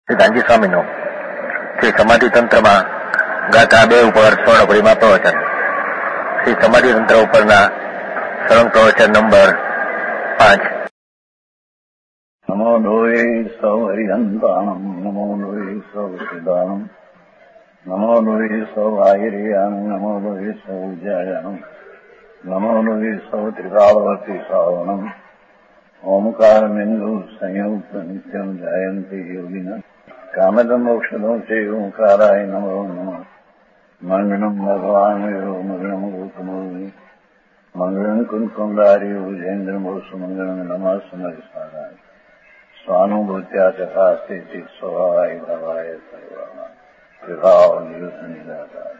સિદ્ધાંતજી સ્વામીનું શ્રી સમાધિ તંત્રમાં ગાથા 2 ઉપર સ્વર્ણભરીમાં પ્રવચન. શ્રી સમાધિ તંત્ર ઉપરના સળંગ પ્રવચન નંબર 5. નમો લોહે સૌ હરિહંતાણમ, નમો લોહે સૌ સિદ્ધાણમ, નમો લોહે સૌ આયર્યાન, નમો લોહે સૌ જયાનમ, નમો લોહે સૌ ત્રિકાળવર્તી સાવનમ, ઓમકાર બિંદુ સંયુક્ત નિત્યમ જાયંતી યોગિના કામદમ મોક્ષદો છે ઓંકારાય નમો નમઃ. મંગળમ ભગવાન મંગળમ ગોતમોહિ મંગળમ કુંકુંડારી વિજેન્દ્રમોસુ મંગળમ નમઃ સમરિસારાય સ્વાનુભૂત્યા ચકાસ્તે ચિત સ્વભાવાય ભવાય સર્વા વિભાવ નિયુત નિરાકાર.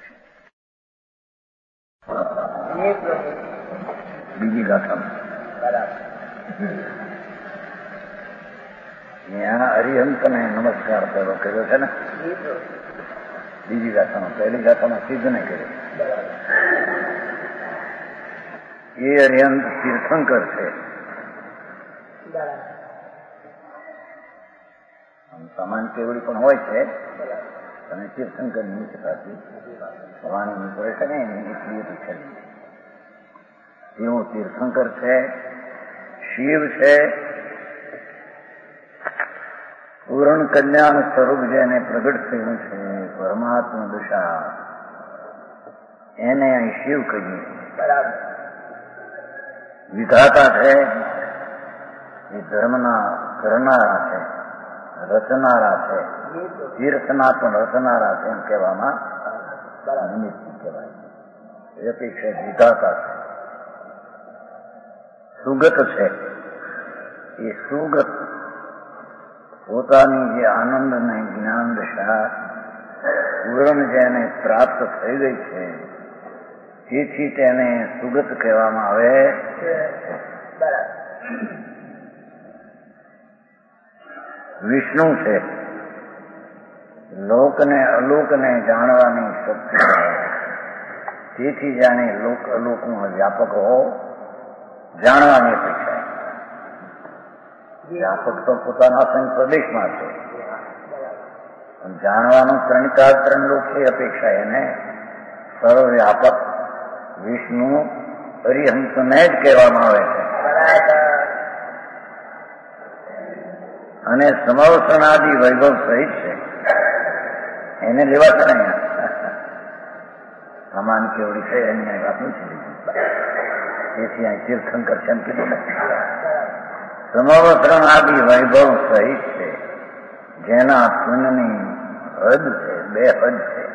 બીજી ગાથામાં ત્યાં હરિહંતને નમસ્કાર પહેલો કર્યો છે ને, બીજી ગાથામાં. પહેલી ગાથામાં સિદ્ધને કર્યો. એ હરિહંત તીર્થંકર છે. સામાન્ય કેવડી પણ હોય છે અને તીર્થંકર ની શકાતી વાણી નીકળે છે ને એટલી છે. એવું તીર્થંકર છે, શિવ છે, પૂર્ણ કલ્યાણ સ્વરૂપ જેને પ્રગટ થયું છે, પરમાત્મા દશા, એને અહીં શિવ કહીએ. બરાબર. વિધાતા છે, એ ધર્મના કરનારા છે, રચનારા છે, તીર્થના પણ રચનારા છે એમ કહેવામાં નિમિત્ત કહેવાય છે. એ અપેક્ષા વિધાતા છે. સુગત છે, એ સુગત પોતાની જે આનંદ અને જ્ઞાન દશા પૂર્ણ જેને પ્રાપ્ત થઈ ગઈ છે તેથી તેને સુગત કહેવામાં આવે. વિષ્ણુ છે, લોકને અલોકને જાણવાની શક્તિ તેથી જાણે લોક અલોકનો વ્યાપક હો જાણવાની અપેક્ષા. વ્યાપક તો પોતાના સંઘ પ્રદેશમાં છે, પણ જાણવાનું ત્રણ લોક છે અપેક્ષા. એને સર્વવ્યાપક વિષ્ણુ હરિહંસને જ કહેવામાં આવે છે. અને સમવસણાદિ વૈભવ સહિત છે, એને લેવા છે ને. સામાન કેવડી છે એની વાત નથી. તેથી અહીં તીર્થંકર છે એમ કીધું ને. સમવસણાદિ વૈભવ સહિત છે, જેના પુણ્યની હદ છે, 2 હદ છે.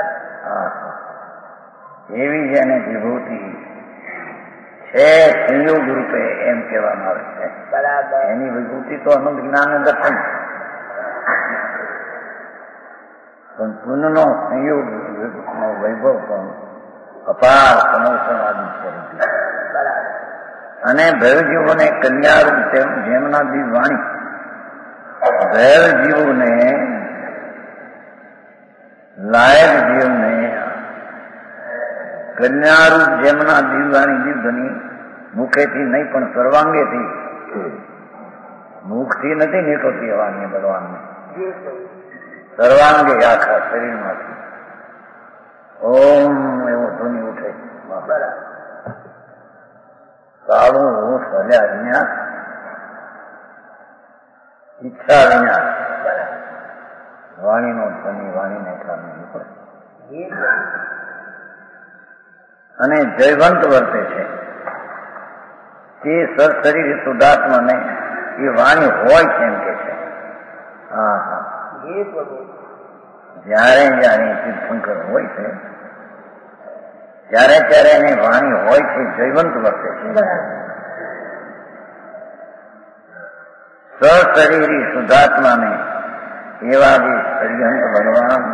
એવી જેને વિભૂતિ છે સંયોગ રૂપે એમ કહેવામાં આવે છે. એની વિભૂતિ તો અનંત જ્ઞાન દર્શન, પણ પુનઃનો સંયોગ નો વૈભવ પણ અપાર સમવસણાદિ સ્વરૂપી. અને ભૈરવજીવોને કન્યારૂપ જેમના દિવ્યવાણી, ભૈરવજીવોને લાયક જીવને કન્યારૂપ જેમના દિવ્યવાણી દિવ્યની મુખેથી નહીં પણ સર્વાંગેથી, મુખથી નથી નીકળતી વાણી ભગવાનને, સર્વાંગે આખા શરીરમાંથી ઓમ એવો ધ્વનિ ઉઠે. કાળું હોઠ હલ્યા વિના, ઈચ્છા વિના વાણીનો ધ્વનિ વાણીને કારણે નીકળે અને જયવંત વર્તે છે. તે સરશરીર શુદ્ધાત્માને એ વાણી હોય છે એમ કે છે. જયારે જયારે તીર્થંકર હોય છે ત્યારે ત્યારે એની વાણી હોય છે, જયવંત વર્તે છે. સશરીરી શુદ્ધાત્માને એવા જે હરિહંત ભગવાન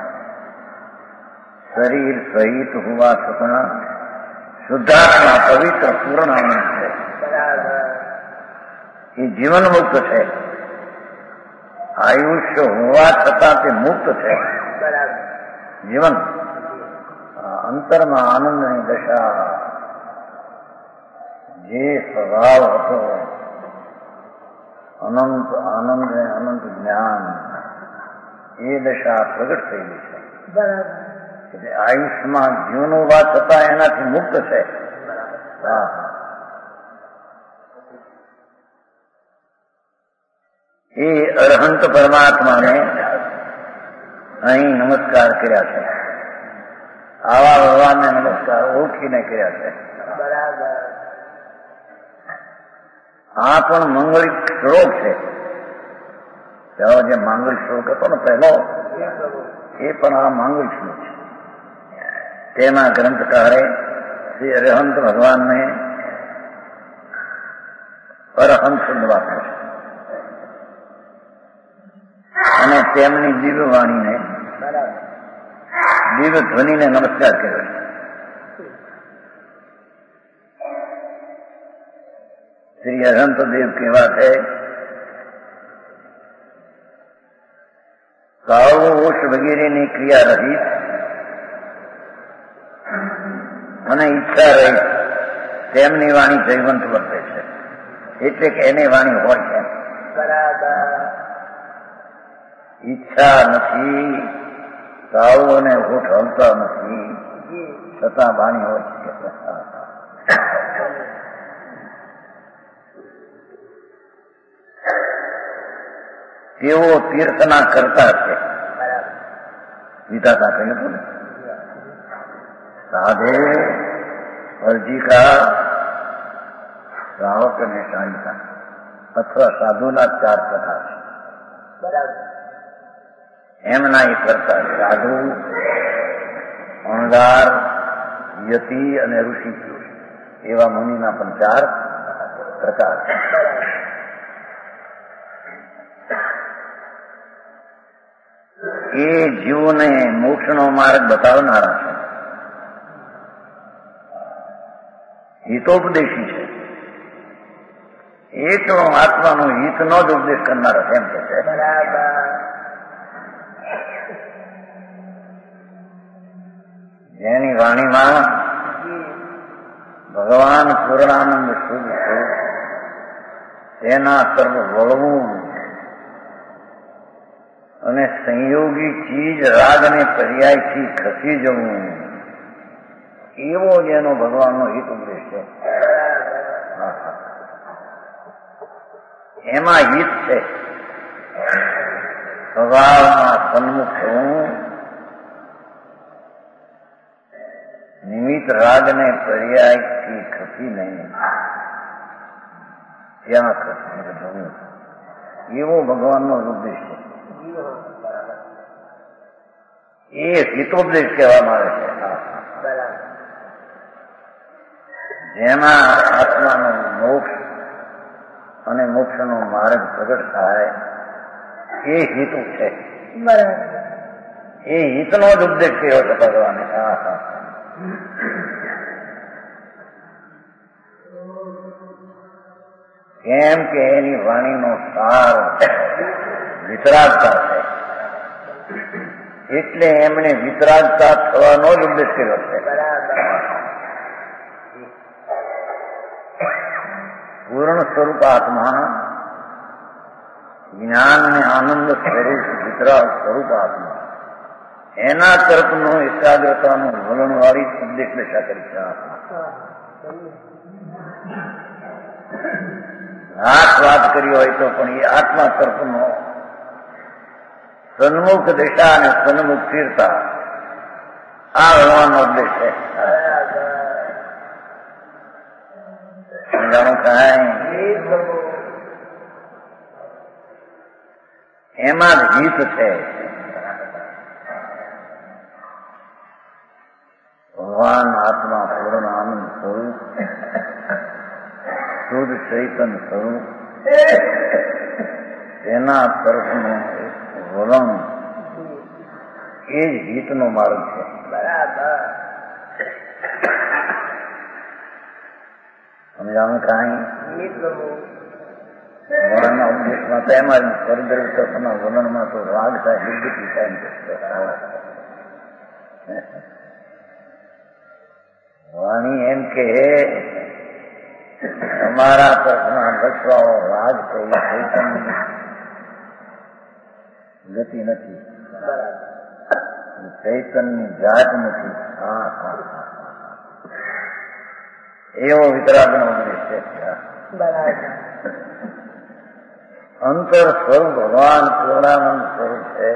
શરીર સહિત હોવા છતાં શુદ્ધાત્મા પવિત્ર પૂર્ણ આનંદ છે. એ જીવન મુક્ત છે. આયુષ્ય હોવા છતાં તે મુક્ત છે. જીવન અંતરમાં આનંદની દશા, જે સ્વભાવ હતો અનંત આનંદ અનંત જ્ઞાન એ દશા પ્રગટ થયેલી છે. બરાબર. એટલે આયુષ્યમાં જીવનો હોવા છતાં એનાથી મુક્ત છે. હા, એ અરહંત પરમાત્માને અહીં નમસ્કાર કર્યા છે. આવા ભગવાનને નમસ્કાર ઓળખીને કર્યા છે. બરાબર. આ પણ મંગળિક શ્લોક છે. જે માંગલિક શ્લોક હતો ને પહેલો, એ પણ આ માંગલિક શ્લોક છે. તેમાં ગ્રંથકારે શ્રી અરહંત ભગવાનને અરહંત શબ્દ વાપર્યો છે અને તેમની દિવ્ય વાણીને, દિવ્ય ધ્વનિને નમસ્કાર કર્યો છે. શ્રી અરહંત દેવ કેવા છે? કાળોશ વગેરેની ક્રિયા રહિત અને ઈચ્છા રહિત તેમની વાણી જયવંત વર્તે છે. એટલે કે એની વાણી હોય છે. બરાબર. ઈચ્છા નથી, કાળો અને હોઠ હલતા નથી, છતાં વાણી હોય છે. તેઓ તીર્થના કરતા છે. વિધાતા કહ્યું હતું ને, સાધુ, અર્જિકા, શ્રાવક અને શાયિકા અથવા સાધુના 4 પ્રકાર છે. બરાબર. એમના એ કરતા સાધુ, અણગાર, યતિ અને ઋષિ એવા મુનિના પણ 4 પ્રકાર છે. એ જીવોને મોક્ષનો માર્ગ બતાવનારા છે, હિતોપદેશી છે. એ તો આત્માનો હિતનો જ ઉપદેશ કરનારા એમ કે છે. જેની વાણીમાં ભગવાન પૂર્ણાનંદ શુદ્ધ છે, તેના સર્વ વળવું અને સંયોગી ચીજ રાગને પર્યાયથી ખસી જવું, એવો જેનો ભગવાનનો હિત ઉપદેશ છે. એમાં હિત છે સ્વભાવમાં સન્મુખ થવું, નિમિત્ત રાગને પર્યાયથી ખસી નહીં ત્યાં ખસી જવું, એવો ભગવાનનો ઉપદેશ છે. એ હિતોપદેશ કહેવામાં આવે છે. જેમાં આત્માનો મોક્ષ અને મોક્ષનો માર્ગ પ્રગટ થાય એ હિતુ છે. એ હિતનો જ ઉપદેશ કર્યો છે ભગવાને. કેમ કે એની વાણીનો સાર વિતરાગતા છે, એટલે એમણે વિતરાગતા થવાનો જ ઉપદેશ કર્યો છે. પૂર્ણ સ્વરૂપ આત્મા, જ્ઞાન અને આનંદ સ્વરૂપ વિતરાગ સ્વરૂપ આત્મા, એના તરફનો એકાગ્રતાનું વલણવાળી ઉપદેશ દશા કરી છે. વાત કરી હોય તો પણ એ આત્મા તરફનો સન્મુખ દિશા અને સન્મુખ સ્થિરતા, આ ભગવાનનો ઉપદેશ છે. સમજાણું કાંઈ? એમાં જ હિત છે. ભગવાન આત્મા પૂર્ણ આનંદ સ્વરૂપ, શુદ્ધ ચૈતન સ્વરૂપ, તેના તરફનું વલણ એ જ હિતનો માર્ગ છે. સમજાણું કાંઈ? ભગવાનના ઉપદેશમાં તો એમાં જ પરદ્રવ્ય તરફના વલણમાં તો રાગ થાય, નિવૃત્તિ થાય. વાણી એમ કે તમારા તરફના લક્ષવાઓ રાગ થઈ ચૈતન્ય ગતિ નથી. ચૈતન્યની જાત નથી. એવો વિતરાગનો ઉપદેશ છે. અંતર સ્વરૂપ ભગવાન પૂર્ણાનંદ સ્વરૂપ છે.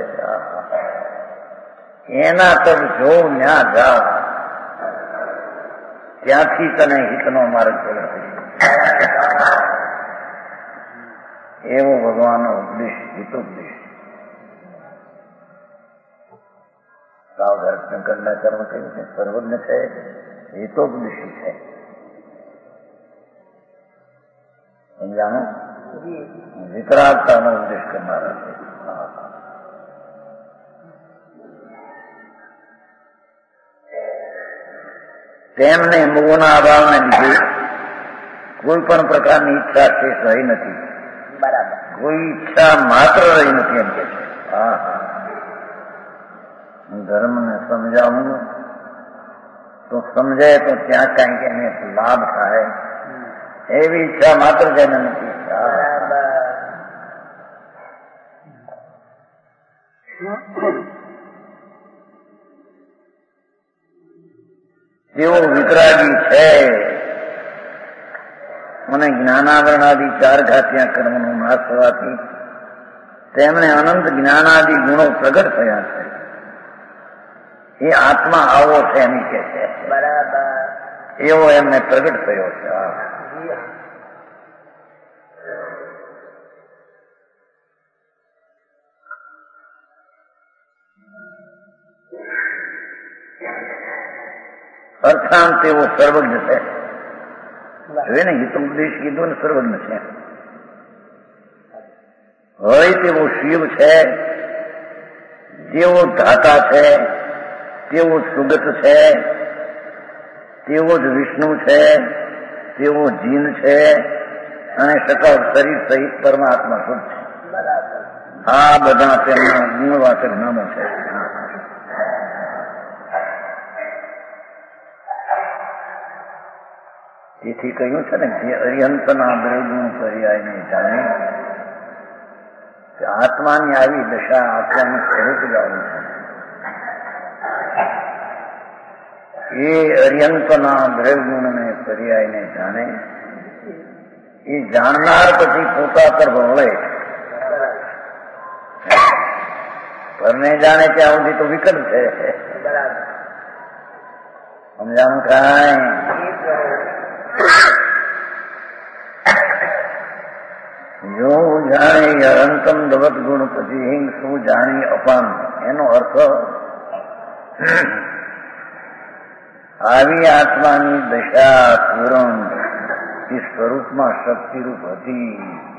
એના તબ જો ન્યા જા, ત્યાંથી તને હિતનો માર્ગ પડે. એવો ભગવાનનો ઉપદેશ, હિતોપદેશ. સાવધાન શંકરના કર્મ કહ્યું છે, સર્વજ્ઞ છે, હિતોપદેશી છે. સમજાણું? વિતરાગતાનો ઉપદેશ કરનારા છે. તેમને મોહના અભાવને લીધે કોઈ પણ પ્રકારની ઈચ્છા શેષ રહી નથી. બરાબર. કોઈ ઈચ્છા માત્ર રહી નથી એમ કે છે. ધર્મને સમજાવું તો સમજાય તો ત્યાં કાંઈક એને લાભ થાય એવી ઈચ્છા માત્ર જેને નથી. જેઓ વિતરાગી છે અને જ્ઞાનાવરણાદિ ચાર ઘાત્યા કર્મનો નાશ થવાથી તેમને અનંત જ્ઞાનાદિ ગુણો પ્રગટ થયા છે. એ આત્મા આવો છે એમ કે છે. બરાબર. એવો એમને પ્રગટ થયો છે. અર્થાંત તેઓ સર્વજ્ઞ છે. હવે ને હિતોપદેશ કીધું ને, સર્વજ્ઞ છે. હોય તેવો શિવ છે, જેવો ધાતા છે, તેવો સુગત છે, તેવો જ વિષ્ણુ છે, તેવો જીન છે અને સકળ શરીર સહિત પરમાત્મા શુદ્ધ છે. આ બધા તેમના ગુણવાચક નામો છે. તેથી કહ્યું છે ને, જે અરિહંતના દ્રવ્યગુણ પર્યાયને જાણે આત્માની આવી દશા આત્માનું સ્વરૂપ જાણવું છે. એ અરિહંતના દ્રવ્યગુણને પર્યાયને જાણે, એ જાણનાર પછી પોતા પર ભળે. પરને જાણે ત્યાં સુધી તો વિકલ્પ છે. સમજાણું કાંઈ? જો જાણે અનંતમ દવત ગુણ પછી હિંગ શું જાણી અપાન. એનો અર્થ આવી આત્માની દશા પૂરણ એ સ્વરૂપમાં શક્તિરૂપ હતી.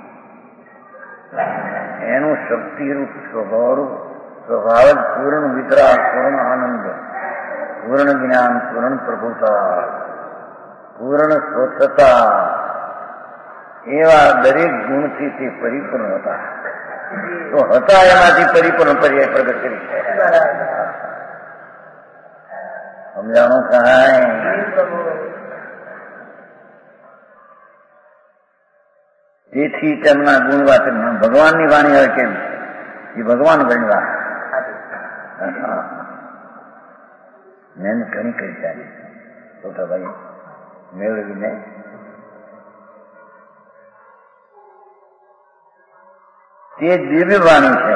એનું શક્તિરૂપ સ્વભાવ જ પૂર્ણ વિતરાગ, પૂર્ણ આનંદ, પૂર્ણ જ્ઞાન, પૂર્ણ પ્રભુતા, પૂર્ણ સ્વચ્છતા, એવા દરેક ગુણથી તે પરિપૂર્ણ હતા. તો હતા એમાંથી પરિપૂર્ણ પર્યાય પ્રગટ કરી છે. સમજાણું કાંઈ? તેથી તેમના ગુણવાચક ભગવાનની વાણી હવે કેમ છે? એ ભગવાન ગણવા મેં ઘણી કરી ચાલી છોટા ભાઈ મેળવીને તે દિવ્ય વાણી છે.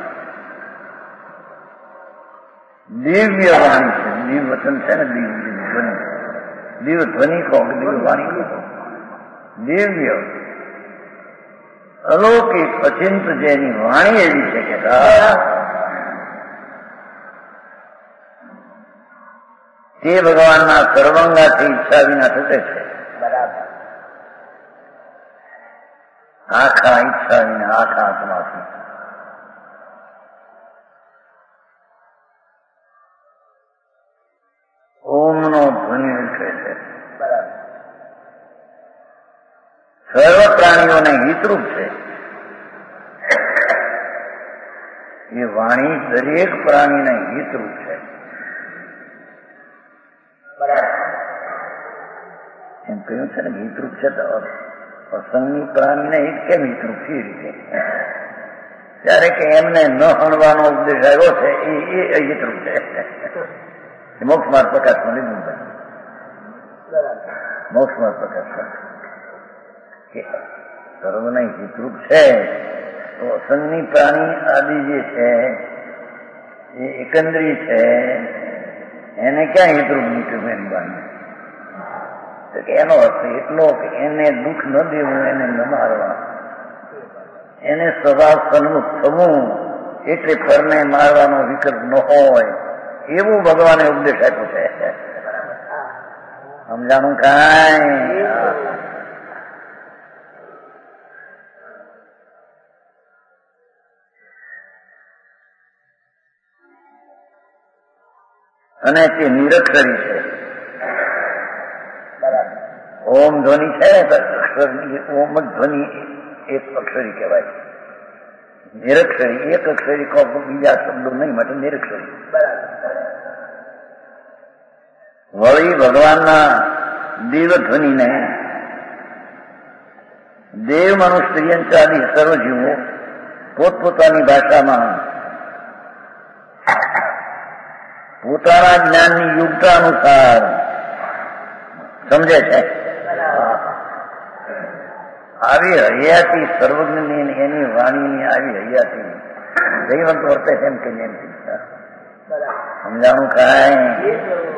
દિવ્ય વાણી છે. દિવ્ય વચન છે ને, દિવ્ય ધ્વનિ. દિવ્ય ધ્વનિ કહો કે દિવ્ય વાણી કહો. દિવ્ય અલૌકિક અચિંત જેની વાણી એવી છે કે તે ભગવાનના સર્વાંગાથી ઈચ્છા વિના થશે છે. આખા ઈચ્છા વિના, આખા આત્માથી. ઓમનો ધ્વનિ ઉઠે છે. સર્વ પ્રાણીઓને હિતરૂપ છે. એ વાણી દરેક પ્રાણીને હિતરૂપ છે. એમ કહ્યું છે ને, હિતરૂપ છે તો અસંગની પ્રાણીને હિત કેમ હિતરૂપ છે? એ રીતે ત્યારે કે એમને ન હણવાનો ઉપદેશ આવ્યો છે એ અહિતરૂપ છે. મોક્ષ માર્ગ પ્રકાશમાં લીધું ભાઈ, મોક્ષ માર્ગ પ્રકાશમાં કે સર્વના હિતરૂપ છે તો અસંગની પ્રાણી આદિ જે છે એ એકંદરી છે એને ક્યાં હિતરૂપ મૂક્યું એની બાને? કે એનો અર્થ એટલો કે એને દુઃખ ન દેવું, એને ન મારવા, એને સ્વભાવ સન્મુખ થવું, એટલે પરને મારવાનો વિકલ્પ ન હોય એવું ભગવાને ઉપદેશ આપ્યો છે. સમજાણું કાંઈ? અને તે નિરક્ષરી છે. ઓમ ધ્વનિ છે ને અક્ષરની, ઓમ જ ધ્વનિ એક અક્ષરી કહેવાય. નિરક્ષરી એક અક્ષરી કહો, બીજા શબ્દો નહીં, માટે નિરક્ષરી. વળી ભગવાનના દેવ ધ્વનિને દેવ મનુષ્ય આદિ સર્વજીવો પોતપોતાની ભાષામાં પોતાના જ્ઞાનની યુક્તા અનુસાર સમજે છે. આવી હૈયાતી સર્વજ્ઞની એની વાણીની આવી હૈયાતી દૈવંત વર્તે છે એમ કહીએ. સમજાણું કાંઈ?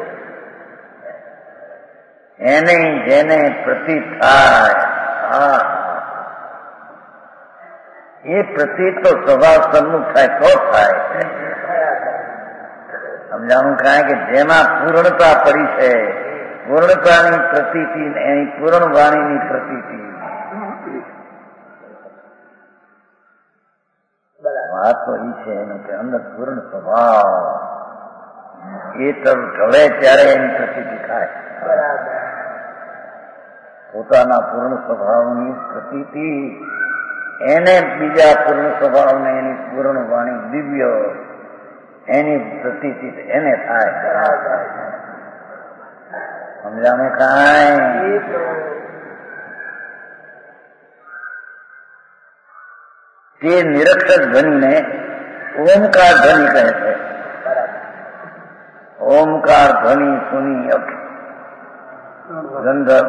એને જેને પ્રતીત થાય એ પ્રતીત તો સ્વભાવ સન્મુખ થાય તો થાય. સમજાણું કાંઈ? કે જેમાં પૂર્ણતા પડી છે, પૂર્ણતાની પ્રતીતિ, એની પૂર્ણ વાણીની પ્રતીતિ. વાત તો એ છે એનું કે અંદર પૂર્ણ સ્વભાવ એ ઢળે ત્યારે એની પ્રતીતિ થાય. પોતાના પૂર્ણ સ્વભાવની પ્રતીતિ એને બીજા પૂર્ણ સ્વભાવને એની પૂર્ણ વાણી દિવ્ય એની પ્રતીતિ એને થાય. સમજાણું કાંઈ? તે નિરક્ષર ધ્વનિને ઓમકાર ધ્વનિ કહે છે. ઓમકાર ધ્વનિ સુની ગંધર્વ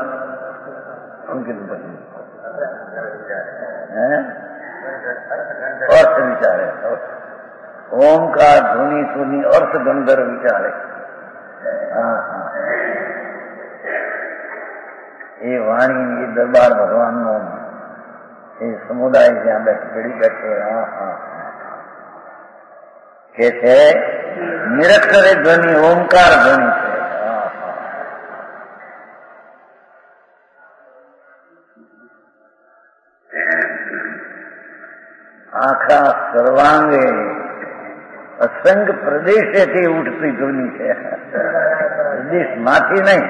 અર્થ વિચારે. ઓમકાર ધ્વનિ સુની અર્થ ગંધર્વ વિચારે. એ વાણી એ દરબાર ભગવાનનો એ સમુદાય જ્યાં બેઠી બેઠે કે છે નિરક્ષરે ધ્વનિ ઓમકાર ધ્વનિ છે. આખા સર્વાંગે અસંગ પ્રદેશેથી ઉઠતી ધ્વનિ છે. પ્રદેશમાંથી નહીં,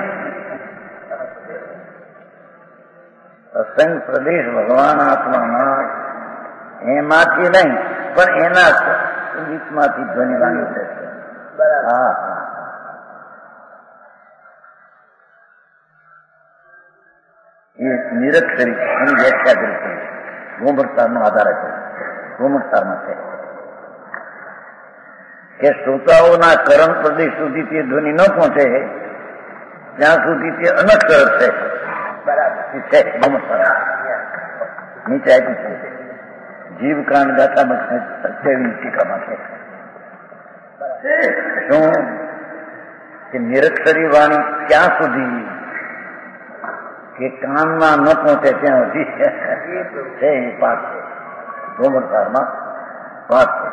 અસંગ પ્રદેશ ભગવાન આત્માના એમાંથી નહીં પણ એના ગીતમાંથી ધ્વનિ વાણી છે. હા હા, એ નિરક્ષરી એની વ્યાખ્યા કરી છે. ગોમરસારનો આધાર છે. ગોમરસારમાં છે કે શ્રોતાઓના કરણ પ્રદેશ સુધી તે ધ્વનિ ન પહોંચે ત્યાં સુધી તે અનક્ષર છે. છે નીચે આપ્યું છે જીવકાંડ ગાથામાં 27 ટીકામાં છે. શું કે નિરક્ષરી વાણી ક્યાં સુધી કે કાનમાં ન પહોંચે ત્યાં સુધી છે. એ પાઠ છે ગોમરસારમાં પાઠ છે.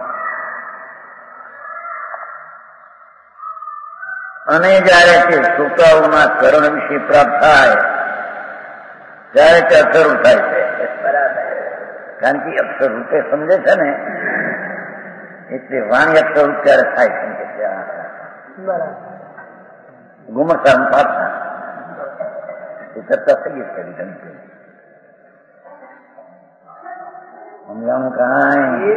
અને જયારે તે શ્રોતાઓના કરણ વિશે પ્રાપ્ત થાય ત્યારે તે અક્ષર થાય છે. કારણ કે અક્ષર રૂપે સમજે છે ને એટલે વાણી અક્ષર રૂપ ત્યારે થાય સમજે છે. ગુમરસારમાં પાઠ એ ચર્ચા થઈ કરી તમે સમજાણું કાંઈ?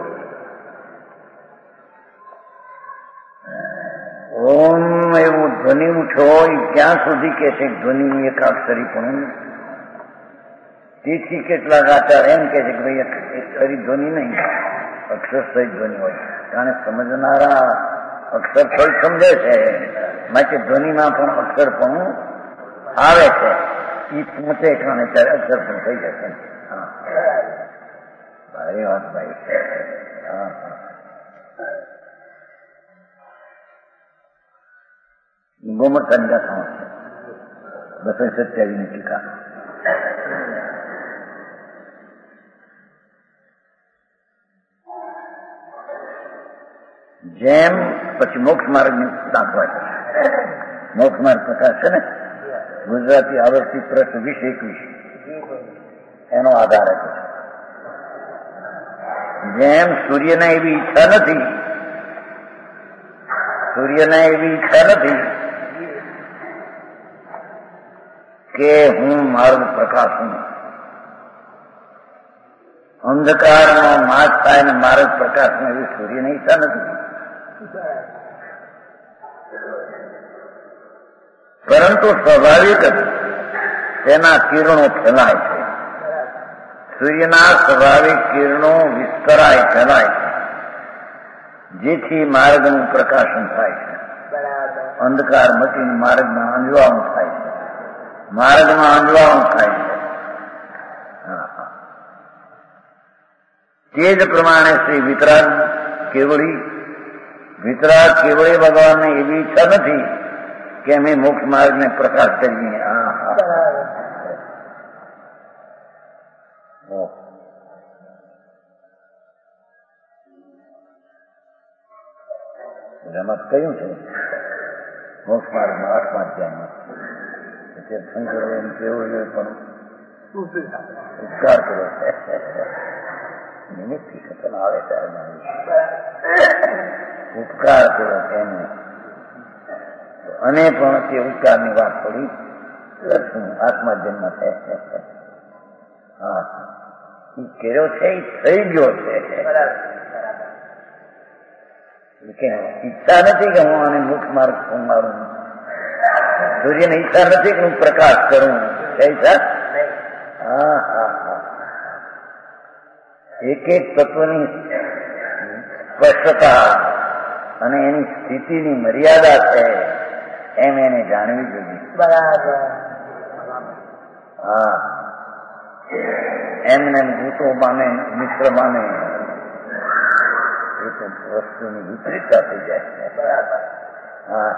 ઓમ એવું ધ્વનિ ઉઠો ક્યાં સુધી કે છે ધ્વનિની એકાક્ષરી પણ. તેથી કેટલાક આચાર એમ કે છે કે ભાઈ એક ધ્વનિ નહીં, અક્ષર સહિત ધ્વનિ હોય. કારણ સમજનારા અક્ષર સહિત સમજે છે, માટે ધ્વનિમાં પણ અક્ષર પણ આવે છે. એ પહોંચે કારણે ત્યારે અક્ષર પણ થઈ જશે. હા, ભારી વાત ભાઈ. હા, ગોમર્તાની ગાથાઓ છે 227 ની ટીકા. જેમ પછી મોક્ષ માર્ગની દાખવા છે. મોક્ષ માર્ગ પ્રકાશ છે ને, ગુજરાતી આવર્તી પ્રશ્ન 20-21 એનો આધાર છે. જેમ સૂર્યને એવી ઈચ્છા નથી, કે હું માર્ગ પ્રકાશું. અંધકારનો નાશ થાય ને માર્ગ પ્રકાશમાં એવી સૂર્યની ઈચ્છા નથી. પરંતુ સ્વાભાવિક તેના કિરણો ફેલાય છે. સૂર્યના સ્વાભાવિક કિરણો વિસ્તરાય ફેલાય છે, જેથી માર્ગનું પ્રકાશન થાય છે. અંધકાર મટીને માર્ગમાં અંજવાળું થાય છે. તે જ પ્રમાણે શ્રી વિતરાગ કેવળી ભગવાનને એવી ઈચ્છા નથી કે અમે મોક્ષ માર્ગને પ્રકાશ કરીએ. એમાં કહ્યું છે મોક્ષ માર્ગમાં 8મા અધ્યાયમાં શંકર કેવળીએ પણ ઉપકાર કર્યો છે. નિમિત્તથી કથન આવે ત્યારે ઉપકાર કર્યો એને, અને પણ તે ઉપકારની વાત થોડી આત્મા જન્મ છે. હા, એ કર્યો છે, એ થઈ ગયો છે. ઈચ્છા નથી કે હું આને મુખ માર્ગ મારું. સૂર્યને ઈચ્છા નથી કે હું પ્રકાશ કરું. ઈચ્છા એક એક તત્વની સ્પષ્ટતા અને એની સ્થિતિની મર્યાદા છે એમ એને જાણવી જોઈએ. બરાબર. હા, એમને ભૂતો માને, મિત્ર માને, એ તો વસ્તુની વિપરીતતા થઈ જાય છે. હા,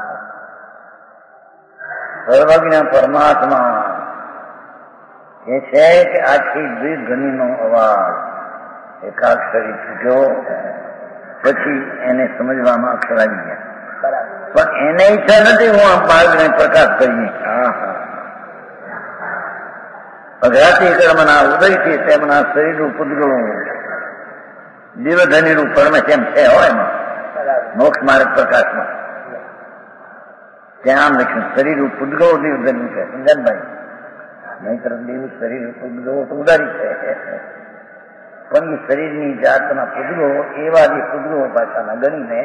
સર્વજ્ઞ પરમાત્મા એ છે કે આખી દ્વિધ્વનિનો અવાજ એકાક્ષરી છૂટ્યો, પછી એને સમજવામાં અક્ષર આવી ગયા. પણ એને ઈચ્છા નથી હું આ માર્ગને પ્રકાશ કરીએ. અઘાતી કર્મના ઉદયથી તેમના શરીરનું પૂતગળું દિવ્યધનીનું પરમેશ્વર છે હોય એમાં મોક્ષ માર્ગ પ્રકાશમાં ત્યાં લખ્યું શરીરનું પૂતગળો દિવ્યધની છે. સમજાનભાઈ, નહીતર દેવ શરીર પૂતગળો તો ઉદારી છે, પણ એ શરીરની જાતના પૂતગળો એવા જે પૂતગળો ભાષાના ગણીને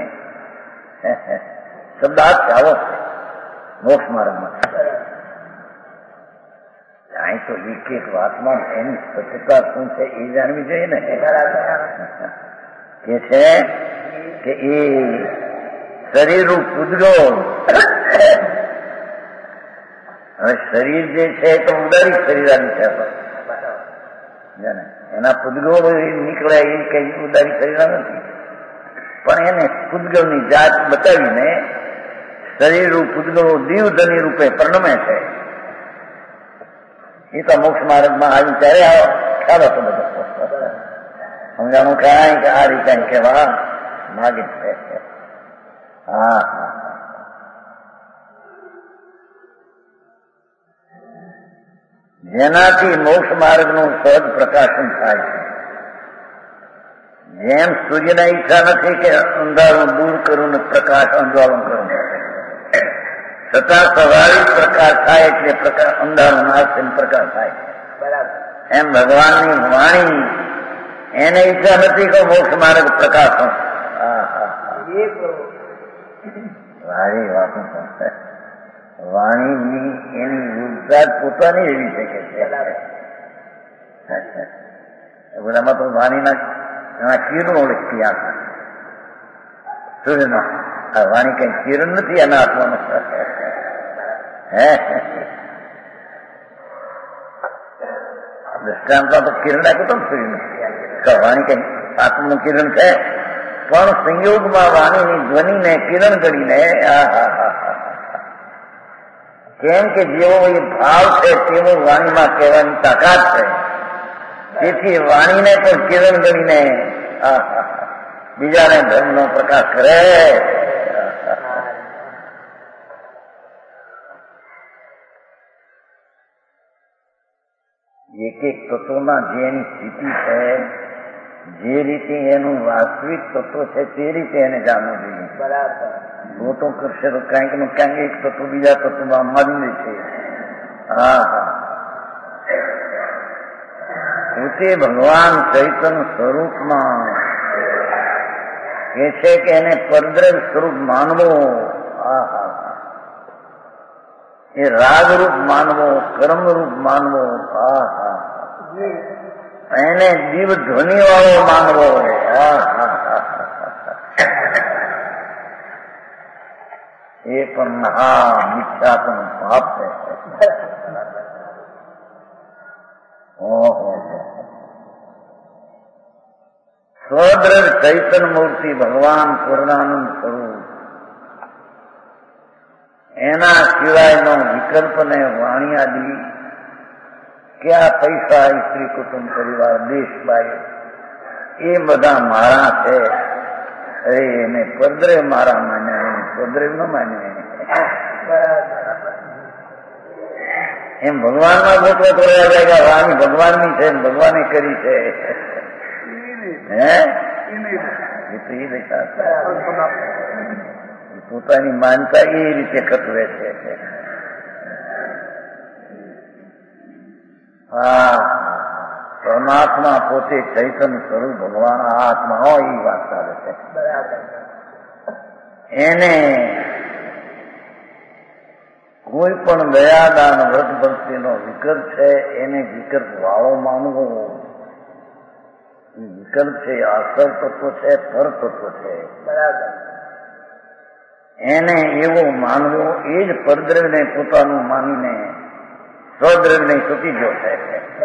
શબ્દાર્થ આવો છે મોક્ષ માર્ગમાં. અહીં તો એક એક વાતમાં એની સ્પષ્ટતા શું છે એ જાણવી જોઈએ ને. કે છે કે એ શરીરનું પૂતગળો, હવે શરીર જે છે તો ઉદારી શરીરાની છે, એના પૂતગળો નીકળે એ કઈ ઉદારી શરીર નથી. પણ એને પૂતગળની જાત બતાવીને શરીરનું પૂતગળો દીવધની રૂપે પરિણમે છે. એ તો મોક્ષ માર્ગમાં આવી ત્યારે આવો ખ્યાલ હતો બધો. સમજાણું કાંઈ કે આ રીતે કહેવા માગે છે. હા, જેનાથી મોક્ષ માર્ગનું સહજ પ્રકાશન થાય છે. જેમ સૂર્યને ઈચ્છા નથી કે અંધારું દૂર કરું ને પ્રકાશ અંજવાળું કરું, છતાં સ્વાભાવિક પ્રકાશ થાય એટલે અંધારું નાશ પ્રકાશ થાય. એમ ભગવાનની વાણી એને ઈચ્છા નથી કે મોક્ષ માર્ગ પ્રકાશ હોય. વાણી વાતો વાણીની એની યોગતા પોતાની એવી છે કે બધામાં તો વાણીના કિરણો ક્યાં સૂર્યના આ વાણી કઈ કિરણ નથી એના આત્માનો હે દ્રષ્ટાંત તો કિરણ આપ્યું તો સૂર્યનું વાણી કઈ આત્માનું કિરણ છે પણ સંયોગમાં વાણીની ધ્વનિને કિરણ ગણીને કેમ કે જેવો એ ભાવ છે તેવો વાણીમાં કહેવાની તાકાત છે તેથી વાણીને પણ કિરણ ગણીને બીજાને ધર્મનો પ્રકાશ કરે. એક એક તત્વમાં જે એની સ્થિતિ છે જે રીતે એનું વાસ્તવિક તત્વ છે તે રીતે એને જાણવું જોઈએ. બરાબર તો કરશે તો ક્યાંક ને ક્યાંક એક તત્વ બીજા તત્વમાં માની છે. પોતે ભગવાન ચૈતન્ય સ્વરૂપમાં એ છે કે એને પરદ્રવ્ય સ્વરૂપ માનવો, એ રાગરૂપ માનવો, કર્મરૂપ માનવો, એને જીવ ધ્વનિ વાળો માનવો. એ પણ મહા મિથ્યાત્મ પાપ છે. સ્વદ્રવ્ય ચૈતન્ય મૂર્તિ ભગવાન પૂર્ણાનંદ સ્વરૂપ એના સિવાયનો વિકલ્પ ને વાણી આદિ ક્યાં પૈસા સ્ત્રી કુટુંબ પરિવાર દેશ બાય એ બધા મારા છે. અરે એને પરદ્રવ્ય મારા માન્યા, એને સ્વદ્રવ્ય ન માન્યા. એમ ભગવાનમાં ગોતવા કરવા જાય વાણી ભગવાનની છે ભગવાને કરી છે. પોતાની માનતા એ રીતે કટવે છે. પરમાત્મા પોતે ચૈતન્ય સ્વરૂપ ભગવાન આત્મા હોય એ વાત ચાલે છે. એને કોઈ પણ દયાદાન વ્રત ભક્તિનો વિકલ્પ છે એને વિકલ્પ વાળો માનવો. વિકલ્પ છે અસર તત્વ છે, પર તત્વ છે. એને એવો માનવો એ જ પરદ્રવ્યને પોતાનું માનીને સ્વદ્રવ્યને ચૂકી ગયો છે.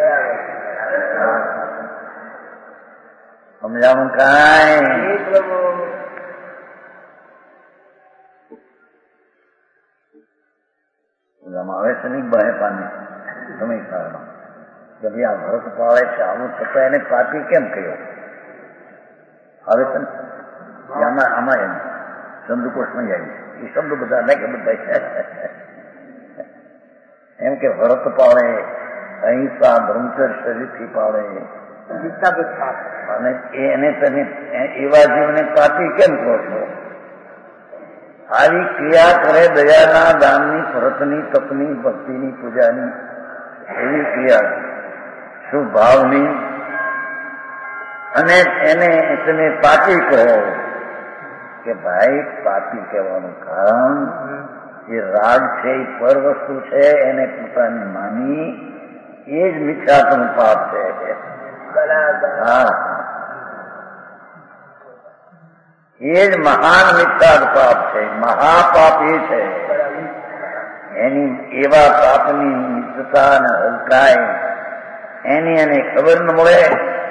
સમજાવું કાંઈ આવે છે નહીં બહે પાણી સમય કારણો કે ભાઈ આ ભરત પાળે છે આવું છતાં એને પાપી કેમ કહ્યો આવે છે ને આમાં એમ ચંદ્રકોષમાં જાય એ શબ્દો બધા નહીં કે બધા એમ કે ભરત પાળે અહિંસા બ્રહ્મચર્ય શરીરથી પાળે અને એને તમે એવા જીવને પાપી કેમ કહો છો? આવી ક્રિયા કરે દયાના દાનની વ્રતની તપની ભક્તિની પૂજાની એવી ક્રિયા શુભ ભાવની અને એને તમે પાપી કહો કે ભાઈ પાપી કહેવાનું કારણ એ રાગ છે એ પર વસ્તુ છે એને પોતાની માની એ જ મિથ્યાત્મ પાપ છે. એ જ મહાન મિથ્યાત્મ પાપ છે. મહાપાપ એ છે એની એવા પાપની મિત્રતા અને હલકાય એની એને ખબર ન મળે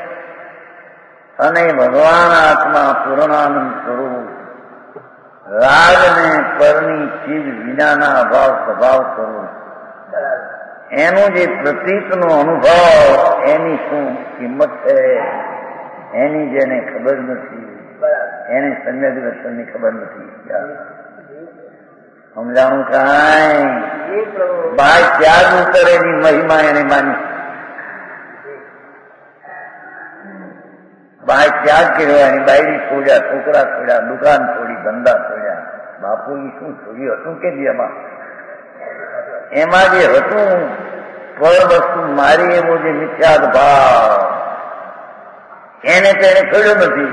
અને ભગવાન આત્મા પૂર્ણાનંદ સ્વરૂપ રાગ ને પરની ચીજ વિનાના અભાવ સ્વભાવ સ્વરૂપ એનું જે પ્રતીતનો અનુભવ એની શું કિંમત છે એની જેને ખબર નથી એને સમ્યક દર્શનની ખબર નથી. સમજાણું કાંઈ બાય ત્યાગ ઉતરે એની મહિમા એને માની બાય ત્યાગ કર્યો એની બાયડી છોડ્યા, છોકરા છોડ્યા, દુકાન છોડી, ધંધા છોડ્યા. બાપુ એ શું છોડ્યું હતું કે એમાં જે હતું પર વસ્તુ મારી એવો જે મિથ્યાદ ભાવ એને તેને છોડ્યો નથી.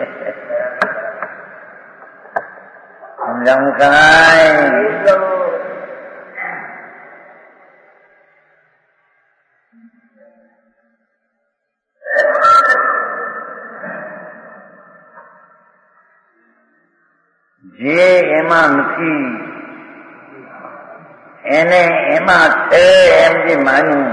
સમજાવું કાંઈ જે એમાં નથી એને એમાં છે એમ જે માન્યું,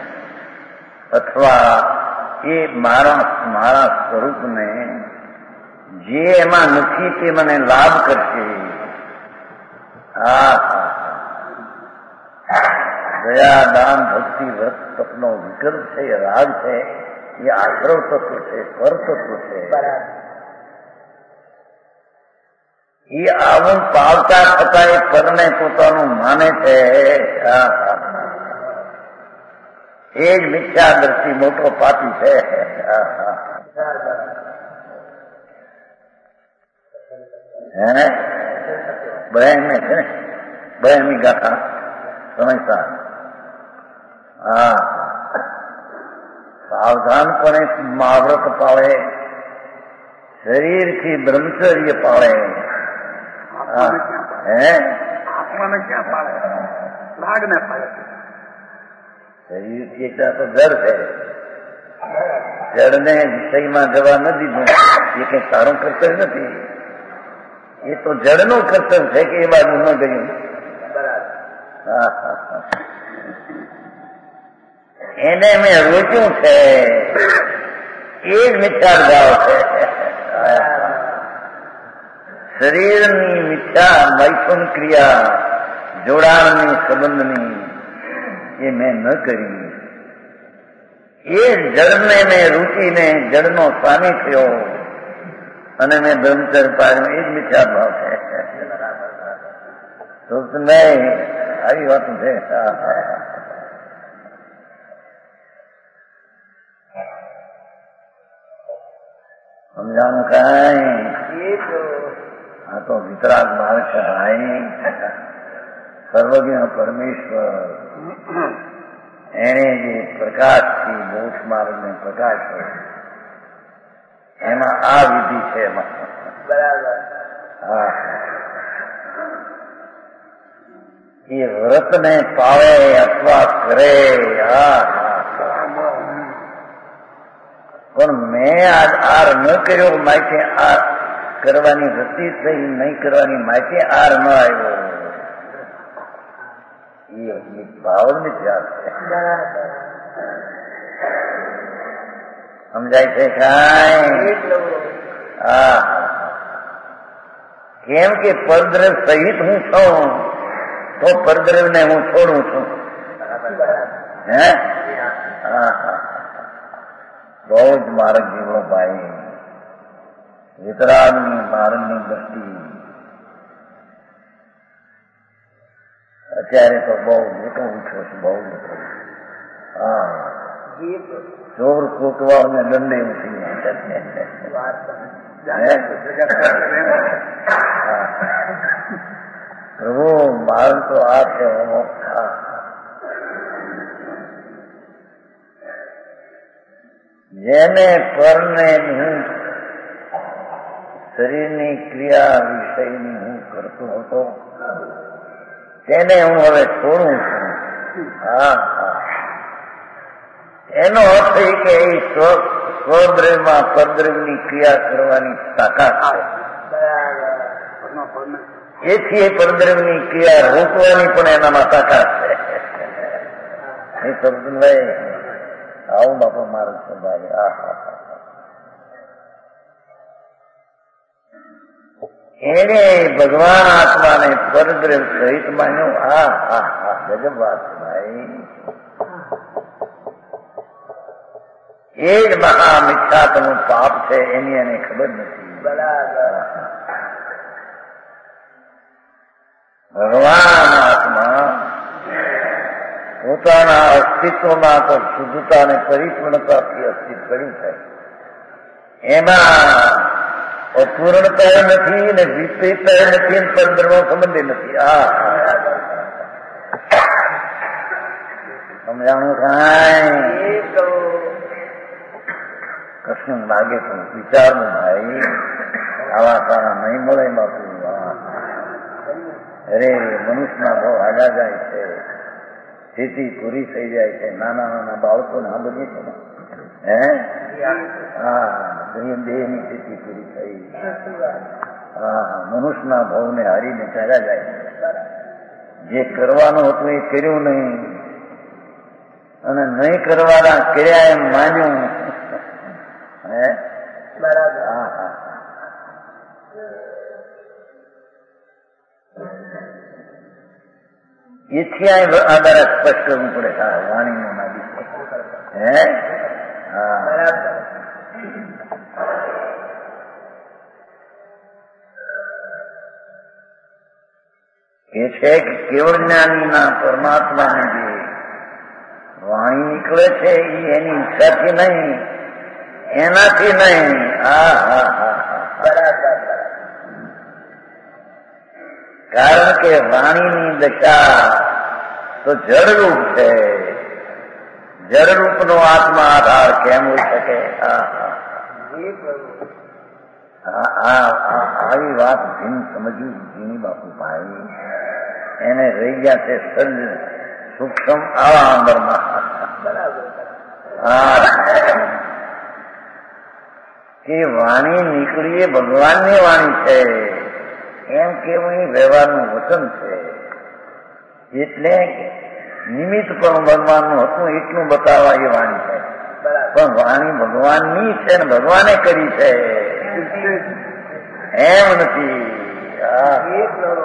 અથવા એ મારા સ્વરૂપને જે એમાં નથી તે મને લાભ કરશે. દયા, દાન, ભક્તિ, વ્રત, તપનો વિકલ્પ છે, એ રાગ છે, એ આશ્રવ તત્વ છે, પર તત્વ છે. એ આવું પાવતા છતાં એ પરને પોતાનું માને છે. એ જ મિથ્યા દ્રષ્ટિ મોટો પાપી છે. બહેન ને છે ને, બહેનની ગાથા સમજતા. સાવધાનપણે મહાવ્રત પાળે, શરીરથી બ્રહ્મચર્ય પાળે. આત્માને ક્યાં પાડે? લાગને પાડે. શરીરથી એટલા તો જડ છે. જડને વિષયમાં જવા ન દીધું એ કઈ સારું કર્તવ્ય નથી. એ તો જડનું કર્તવ્ય છે કે એ બાજુ ન ગયું. એને મેં રોક્યું છે, એ જ મિથ્યા ભાવ છે. શરીરની મિથ્યા મૈથુન ક્રિયા, જોડાણની, સંબંધની, એ મેં ન કરી. એ જળને મેં રૂચીને જળનો સ્વામી થયો અને મેં બ્રહ્મચર્ય પાડ્યું. એ જ મિથ્યા ભાવ છે. તો નહીં, આવી વાતું છે. સમજાનું કાંઈ? આ તો વિતરાગ માર્ગ છે ભાઈ. સર્વજ્ઞ પરમેશ્વર એને જે પ્રકાશથી મોક્ષ માર્ગને પ્રકાશ્યો, એમાં આ વિધિ છે. બરાબર. એ વ્રતને પાળે અથવા કરે. પણ મેં આર ન કર્યો, માટે આ કરવાની વૃત્તિ થઈ, નહીં કરવાની માટે આર ન આવ્યો. એ ભાવની ત્યાગ છે. સમજાય છે કાંઈ? કેમ કે પરદ્રવ સહિત હું છું, તો પરદ્રવને હું છોડું છું. હે? બહુ જ માર્ગ જીવો ભાઈ. વિતરાગની માર્ગની દ્રષ્ટિ અત્યારે તો બહુ મોટો ઉઠ્યો છે. બહુ મોટો. ચોર કોટવા ને દંડે ઉઠી. પ્રભુ માર્ગ તો આ છે. જેને પરને હું શરીરની ક્રિયા વિષયની હું કરતો હતો, તેને હું હવે છોડું છું. એનો અર્થ એ કે એ સ્વદ્રવ્યમાં પરદ્રવ્યની ક્રિયા કરવાની તાકાત છે. એથી એ પરદ્રવ્યની ક્રિયા રોકવાની પણ એનામાં તાકાત છે. એ સમજભાઈ, આવું બાપા મારું છે ભાઈ. એને ભગવાન આત્માને પરદ્રવ્ય સહિત માન્યું. ગજબ વાત છે ભાઈ. એ જ મહા મિથ્યાત્વનું પાપ છે. એની એને ખબર નથી. ભગવાન આત્મા પોતાના અસ્તિત્વમાં તો શુદ્ધતા અને પરિપૂર્ણતાથી અસ્તિત્વ કર્યું છે. એમાં અપૂર્ણતા નથી ને વિપરીતતા નથી, પરદ્રવ્યનો સંબંધ નથી. સમજાણું કાંઈ? કશું લાગે તો વિચારવું ભાઈ. આવા સારા નહીં મળે બાપુ. અરે મનુષ્યના ભાવ આગા જાય છે, સ્થિતિ પૂરી થઈ જાય છે. નાના નાના બાળકોને આ બધી છે ને. દેહની સ્થિતિ પૂરી થઈ. મનુષ્યના ભાવને હારીને ચાલ્યા જાય. જે કરવાનું હતું એ કર્યું નહીં અને નહીં કરવાના કર્યા એમ માન્યું. હે બરાબર. એથી આધારે સ્પષ્ટ કરવું પડે. હા, વાણીનું નાદી. હે હા બરાબર. એ છે કે કેવળ જ્ઞાનીના પરમાત્માની જે વાણી નીકળે છે એ એની ઈચ્છાથી નહીં, એનાથી નહીં. બરાબર. કારણ કે વાણીની દશા તો જળરૂપ છે. જળરૂપનો આત્મા આધાર કેમ હોઈ શકે? જી પ્રભુ. આવી વાત ભીન સમજવી જીની બાપુ ભાઈ. એને રહી ગયા છે સર્જ સૂક્ષ્મ આવા અંદરમાં. બરાબર. કે વાણી નીકળી એ ભગવાનની વાણી છે એમ કેવું એ વ્યવહારનું વચન છે. એટલે નિમિત્ત પણ ભગવાનનું હતું એટલું બતાવવા એ વાણી છે. બરાબર. પણ વાણી ભગવાનની છે ને ભગવાને કરી છે એમ નથી. જી પ્રભુ.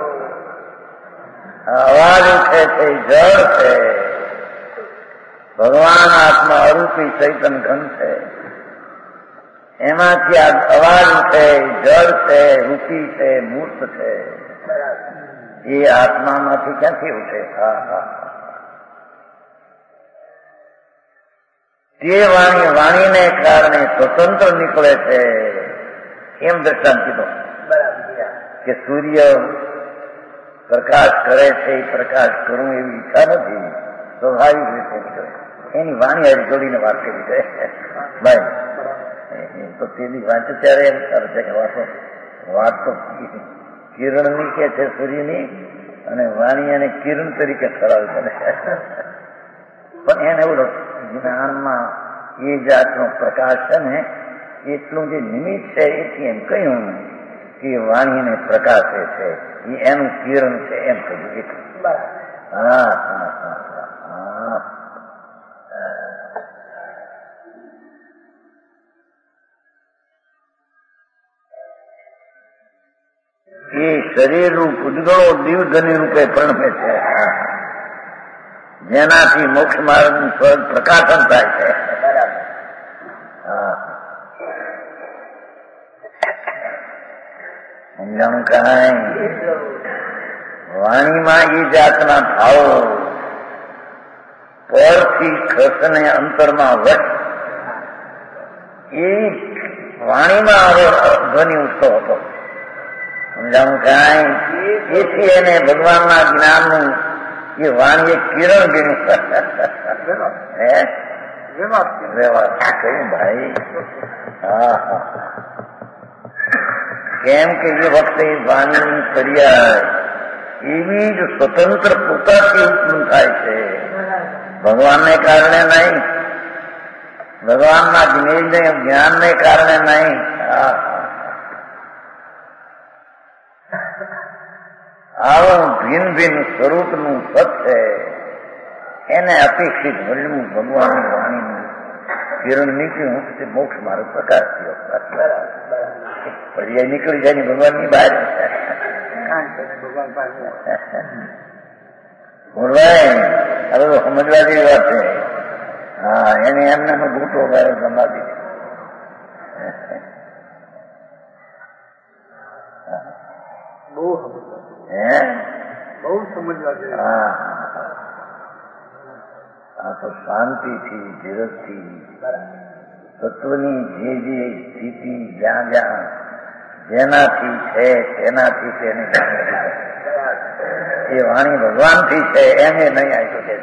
અવાજ ઉઠે છે જળ છે. ભગવાન આત્મા અરૂપી ચૈતન ઘન છે. એમાંથી આ અવાજ ઉઠે જળ છે, રૂપી છે, મૂર્ત છે. બરાબર. એ આત્મામાંથી ક્યાંથી ઉઠે? તે વાણીને કારણે સ્વતંત્ર નીકળે છે એમ દ્રષ્ટાંત કીધો. બરાબર. કે સૂર્ય પ્રકાશ કરે છે એ પ્રકાશ કરવું એવી ઈચ્છા નથી, સ્વાભાવિક રીતે નીકળે. એની વાણી આજે જોડીને વાત કરી છે ભાઈ. તો તેની વાંચે ત્યારે એમ કરે છે કે વાત તો કિરણની કે છે સૂર્યની, અને વાણી એને કિરણ તરીકે ઠરાવે છે. પણ એને એવું જ્ઞાનમાં એ જાતનો પ્રકાશ છે ને એટલું જે નિમિત્ત છે એથી એમ કહ્યું કે વાણીને પ્રકાશે છે એ એનું કિરણ છે એમ કહ્યું એટલું. બરાબર. એ શરીરનું પૂતગળો દીવધની રૂપે પ્રણમે છે, જેનાથી મોક્ષ માર્ગનું સ્વર્ગ પ્રકાશન થાય છે. બરાબર. સમજાણું કાંઈ? જી પ્રભુ. વાણીમાં એ જાતના ભાવો પરથી ખસને અંતરમાં વચ એ વાણીમાં હવે ધ્વનિ ઉઠતો હતો. સમજાણું કાંઈ? એથી એને ભગવાનના જ્ઞાનનું એ વાણી એક કિરણ ગણ્યું. હે વ્યવહાર કહ્યું ભાઈ. કેમ કે એ વખતે વાણીની ફરિયાદ એવી જ સ્વતંત્ર પોતાથી ઉત્પન્ન થાય છે, ભગવાનને કારણે નહીં, ભગવાનના જ્ઞાનને કારણે નહીં. આવું ભિન્ન ભિન્ન સ્વરૂપનું સત છે એને અપેક્ષિત મળ્યું ભગવાનની વાણીનું કિરણ નીકળ્યું તે મોક્ષ માર્ગ પ્રકાશ થયો. પર્યાય નીકળી જાય ને ભગવાનની બહાર ભગવાન પાસે બોલવાય. હવે તો સમજવા જેવી વાત છે. એને એમને ગૂંટો ગાયો સમાધિ. બહુ સમજવા છે. આ તો શાંતિથી ધીરજથી તત્વની જે સ્થિતિ જ્યાં જ્યાં જેનાથી છે તેનાથી તેને એ વાણી ભગવાનથી છે એમ એ નહીં આવી શકે.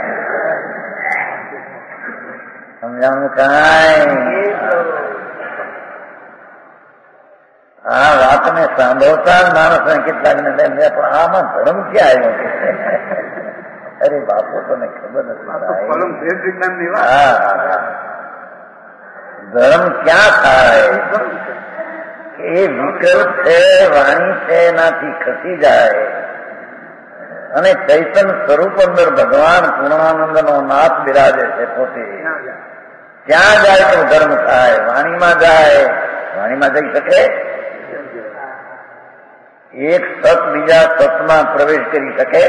સમજાણું કાંઈ? આ વાતને સાંભળતા જ માણસને કેટલાક ને પણ આમાં ધર્મ ક્યાં આવ્યો? અરે બાપુ તને ખબર નથી. ધર્મ ક્યાં થાય? એ વિકલ્પ છે, વાણી છે, એનાથી ખસી જાય અને ચૈતન્ય સ્વરૂપ અંદર ભગવાન પૂર્ણાનંદનો નાથ બિરાજે છે પોતે. ત્યાં જાય તો ધર્મ થાય. વાણીમાં જાય, વાણીમાં જઈ શકે? એક સત બીજા સતમાં પ્રવેશ કરી શકે?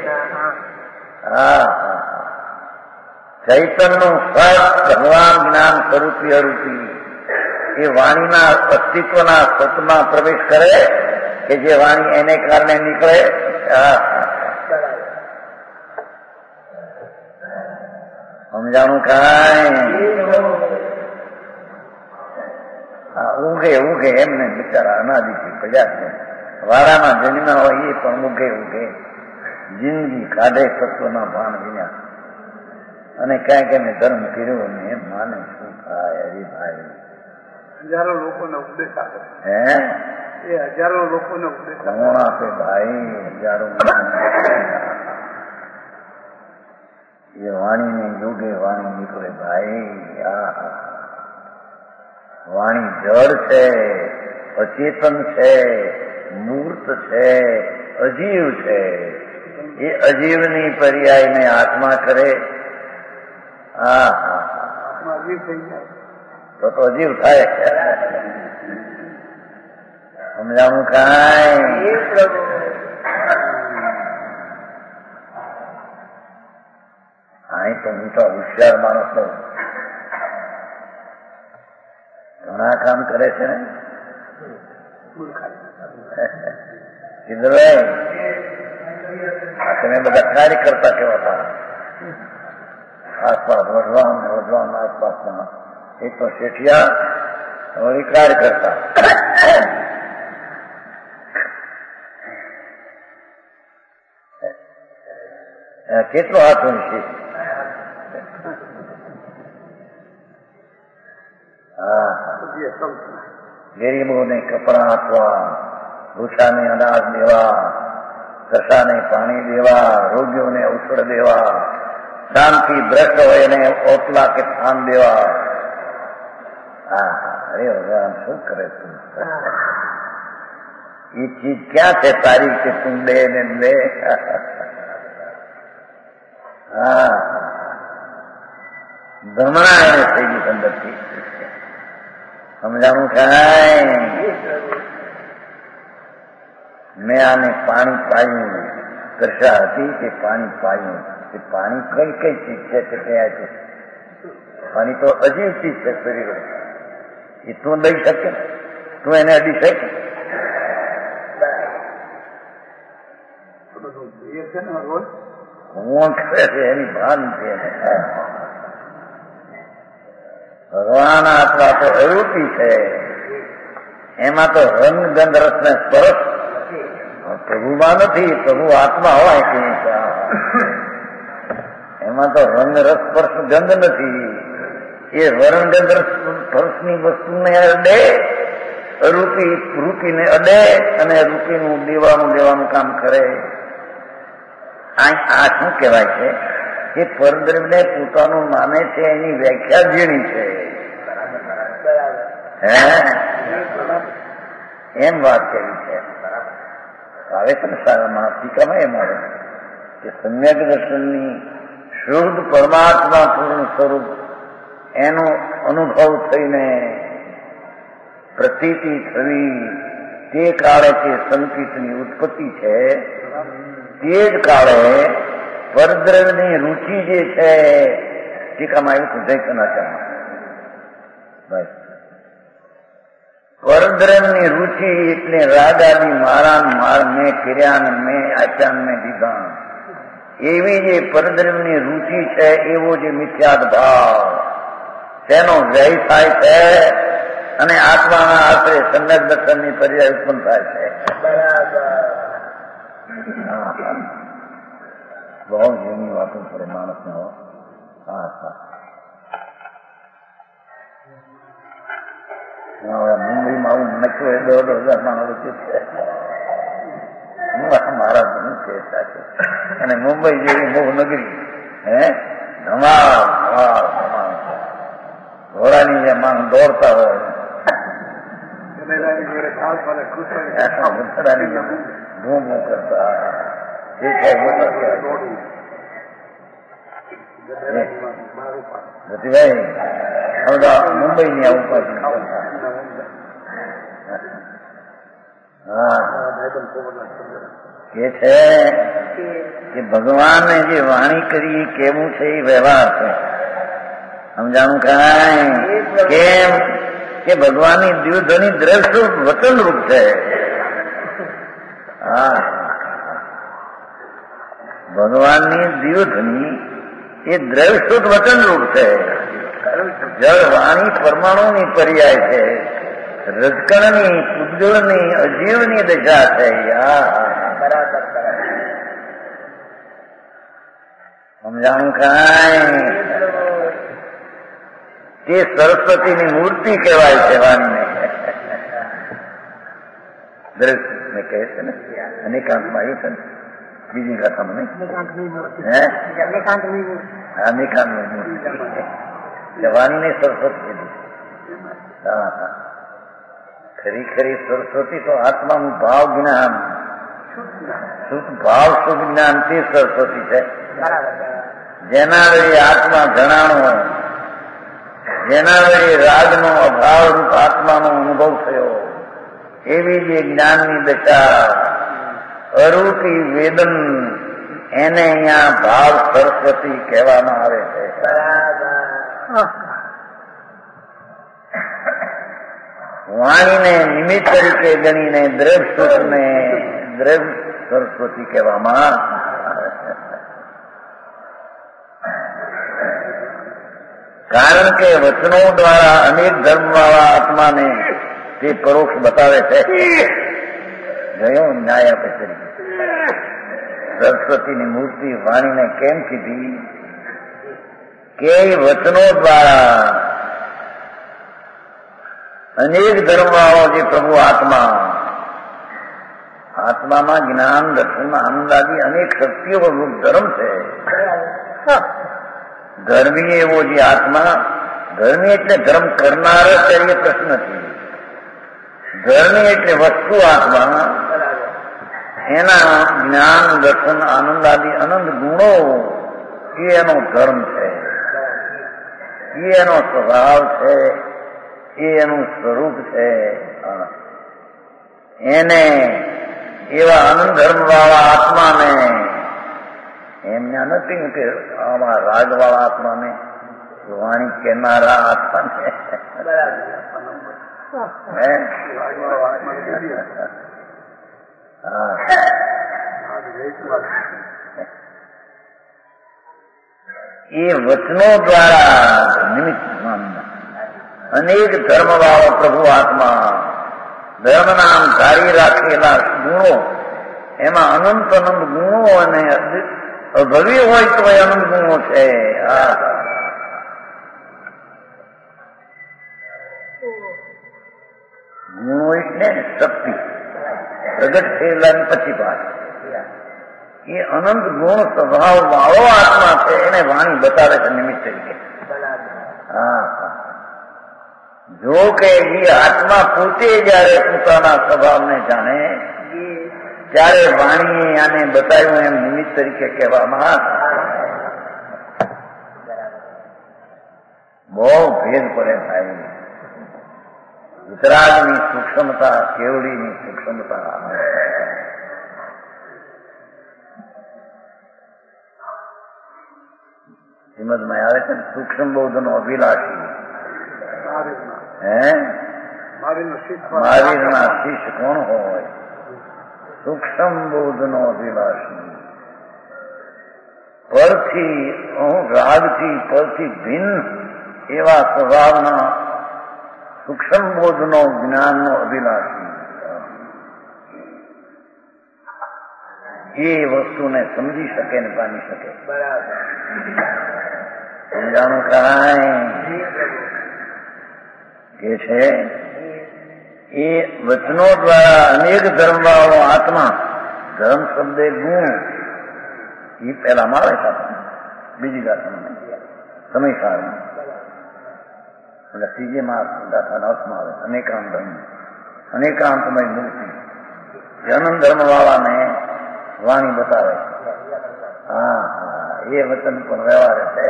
હા. ચૈતન્યનું સત ભગવાન જ્ઞાન સ્વરૂપી અરૂપી એ વાણીના અસ્તિત્વના સતમાં પ્રવેશ કરે કે જે વાણી એને કારણે નીકળે. સમજાણું કાંઈ? ઉગે એમને બિચારા અનાદિથી પ્રજાત વારામાં જન્મ્યા હોય એ પણ ઉગે જિંદગી કાઢે તત્વના ભાન વિના અને ક્યાંક એને ધર્મ કર્યો ને એમ માને શું થાય? હરિભાઈ હજારો લોકોને ઉપદેશ આપે. હે એ હજારો લોકોને ઉપદેશ કોણ આપે ભાઈ? હજારો. એ વાણીને યોગે વાણી નીકળે ભાઈ. વાણી જળ છે, અચેતન છે, મૂર્ત છે, અજીવ છે. એ અજીવની પર્યાયને આત્મા કરે. અજીવ થઈ જાય તો અજીવ થાય. સમજાવું કાંઈ? અહીં તો મોટા હોશિયાર માણસો ઘણા કામ કરે છે ને. સિદ્ધભાઈ તમે બધા કાર્ય કરતા કેવા હતા આસપાસ વઢવાણ આસપાસમાં એક તો શેઠિયા વળી કાર્ય કરતા. કેટલો હાથ હોય છે? ગરીબોને કપડા આપવા, ભૂસાને અનાજ દેવા, કસાને પાણી દેવા, રોગીઓને ઔષધ દેવા, શાંતિ ભ્રષ્ટ હોય એને ઓટલા કે સ્થાન દેવા. અરે ભગવાન શું કરે તું? એ ચીજ ક્યાં છે તારી કે તું દે ને લે? ભ્રમણા એને થઈ ગઈ અંદરથી. સમજાણું કાંઈ? મેં આને પાણી પાયું, દર્શા હતી કે પાણી પાયું. એ પાણી કઈ કઈ ચીજ છે તે કયા છે? પાણી તો અજીવ ચીજ છે શરીર. એ તું દઈ શકે? તું એને અડી શકે? કોણ કરે છે એની ભાન છે. ભગવાન આત્મા તો અરૂપી છે. એમાં તો રંગ ગંધ રસ ને સ્પર્શ પ્રભુમાં નથી. પ્રભુ આત્મા હોય કે એમાં તો રંગ રસ સ્પર્શ ગંધ નથી. એ વર્ણ ગંધ રસ સ્પર્શની વસ્તુને અડે, રૂપીને અડે અને રૂપીનું દેવાનું કામ કરે. આ શું કહેવાય છે કે પરદ્રવ્યને પોતાનું માને છે એની વ્યાખ્યા ઝીણી છે. એમ વાત કરી છે. આવે છે ને સારામાં ટીકામાં એમ આવે કે સમ્યક દર્શનની શુદ્ધ પરમાત્મા પૂર્ણ સ્વરૂપ એનો અનુભવ થઈને પ્રતીતિ થવી તે કાળે તે સંકિતની ઉત્પત્તિ છે. તે જ કાળે પરદ્રવ્યની રુચિ જે છે ટીકામાં આવ્યું છે જૈકનાચાર્ય બસ. પરદ્રવ્યની રુચિ એટલે રાગ આદિ મારા મેં કર્યા ને મેં આપ્યા મેં દીધા એવી જે પરદ્રવ્યની રુચિ છે એવો જે મિથ્યાદ ભાવ તેનો વ્યય થાય છે અને આત્માના આશરે સમ્યક દર્શનની પર્યાય ઉત્પન્ન થાય છે. બહુ જૂની વાતો પડે માણસને. મુંબઈમાં આવું નક્કી હોય 10,000 માણસો છે મારા શું કહેતા છે. અને મુંબઈ જેવી મોહનગરી ધમાલ ઘોડાની જે માણસ દોડતા હોય મેલાની જોડે ખાસ મને ખુશ ઉત્તરાની ભૂ ભૂ કરતા જે છે રતિભાઈ હવે મુંબઈની આવું પાછી હા કે છે કે ભગવાને જે વાણી કરી કેવું છે એ વ્યવહાર છે સમજાણું કાંઈ કેમ કે ભગવાનની દ્યુધની દ્રષ્ટિ વચનરૂપ છે હા ભગવાનની દ્યુધની એ દ્રવસ્તુત વચનરૂપ છે જળ વાણી પરમાણુની પર્યાય છે રજકણની પૂજળની અજીવની દશા છે સમજાણું કાંઈ તે સરસ્વતીની મૂર્તિ કહેવાય છે વાણીને દ્રષ્ટિ કહે છે ને અનેકાંતમાં આવ્યું છે ને બીજી કથામાં નહીં અનેકાંતની મૂર્તિ વાણીને સરસ્વતી હા હા ખરી ખરી સરસ્વતી તો આત્માનું ભાવ જ્ઞાન ભાવ શુદ્ધ જ્ઞાન તે સરસ્વતી છે જેના વડે આત્મા જણાણો જેના વડે રાજનો અભાવરૂપ આત્માનો અનુભવ થયો એવી જે જ્ઞાનની દશા અરૂપી વેદન એને અહીંયા ભાવ સરસ્વતી કહેવામાં આવે છે વાણીને નિમિત્ત તરીકે ગણીને દ્રવ્ય સરસ્વતી કહેવામાં આવે છે કારણ કે વચનો દ્વારા અનેક ધર્મવાળા આત્માને તે પરોક્ષ બતાવે છે ગયો ન્યાય આપે તરીકે સરસ્વતીની મૂર્તિ વાણીને કેમ કીધી કે વચનો દ્વારા અનેક ધર્મવાળો જે પ્રભુ આત્મામાં જ્ઞાન દર્શન આનંદ આદિ અનેક શક્તિઓ રૂપ ધર્મ છે ધર્મી એવો જે આત્મા ધર્મી એટલે ધર્મ કરનાર જ એ પ્રશ્ન નથી ધર્મી એટલે વસ્તુ આત્મા એના જ્ઞાન દર્શન આનંદ આદિ અનંત ગુણો એ એનો ધર્મ છે એ એનો સ્વભાવ છે એ એનું સ્વરૂપ છે એને એવા અનંત ધર્મ વાળા આત્માને એમને નથી કે આમાં રાગવાળા આત્માને વાણી કહેનારા આત્માને એ વચનો દ્વારા નિમિત્ત અનેક ધર્મ વાળો પ્રભુ આત્મા ધર્મ નામ ધારી રાખેલા ગુણો એમાં અનંત ગુણો અને અભવ્ય હોય તો એ અનંત ગુણો છે ગુણો એટલે શક્તિ પ્રગટ થયેલાની પછી વાત એ અનંત ગુણ સ્વભાવ વાળો આત્મા છે એને વાણી બતાવે છે નિમિત્ત તરીકે હા જો કે એ આત્મા પોતે જયારે પોતાના સ્વભાવને જાણે ત્યારે વાણીએ આને બતાવ્યું એમ નિમિત્ત તરીકે કહેવામાં બહુ ભેદ પડે ભાઈ વિતરાગની સૂક્ષ્મતા કેવડીની સૂક્ષ્મતા શ્રીમદમાં આવે છે સૂક્ષ્મ બૌદ્ધનો અભિલાષી મહાવીરના શિષ્ય કોણ હોય સૂક્ષ્મ બૌદ્ધનો અભિલાષી પરથી રાગથી પરથી ભિન્ન એવા સ્વભાવના સૂક્ષ્મ બોધનો જ્ઞાનનો અભિલાષી એ વસ્તુને સમજી શકે ને પામી શકે સમજાણું કાંઈ કે છે એ વચનો દ્વારા અનેક ધર્મવાળો આત્મા ધર્મ શબ્દે ગુણ એ પહેલામાં આવે છે બીજી ગાથામાં સમયસારમાં એટલે ત્રીજેમાં ગાથાના અર્થમાં આવે અનેકાંત ધર્મ અનેકાંતમય મૂર્તિ અનંત ધર્મ વાળાને વાણી બતાવે. હા હા, એ વચન પણ વ્યવહાર છે.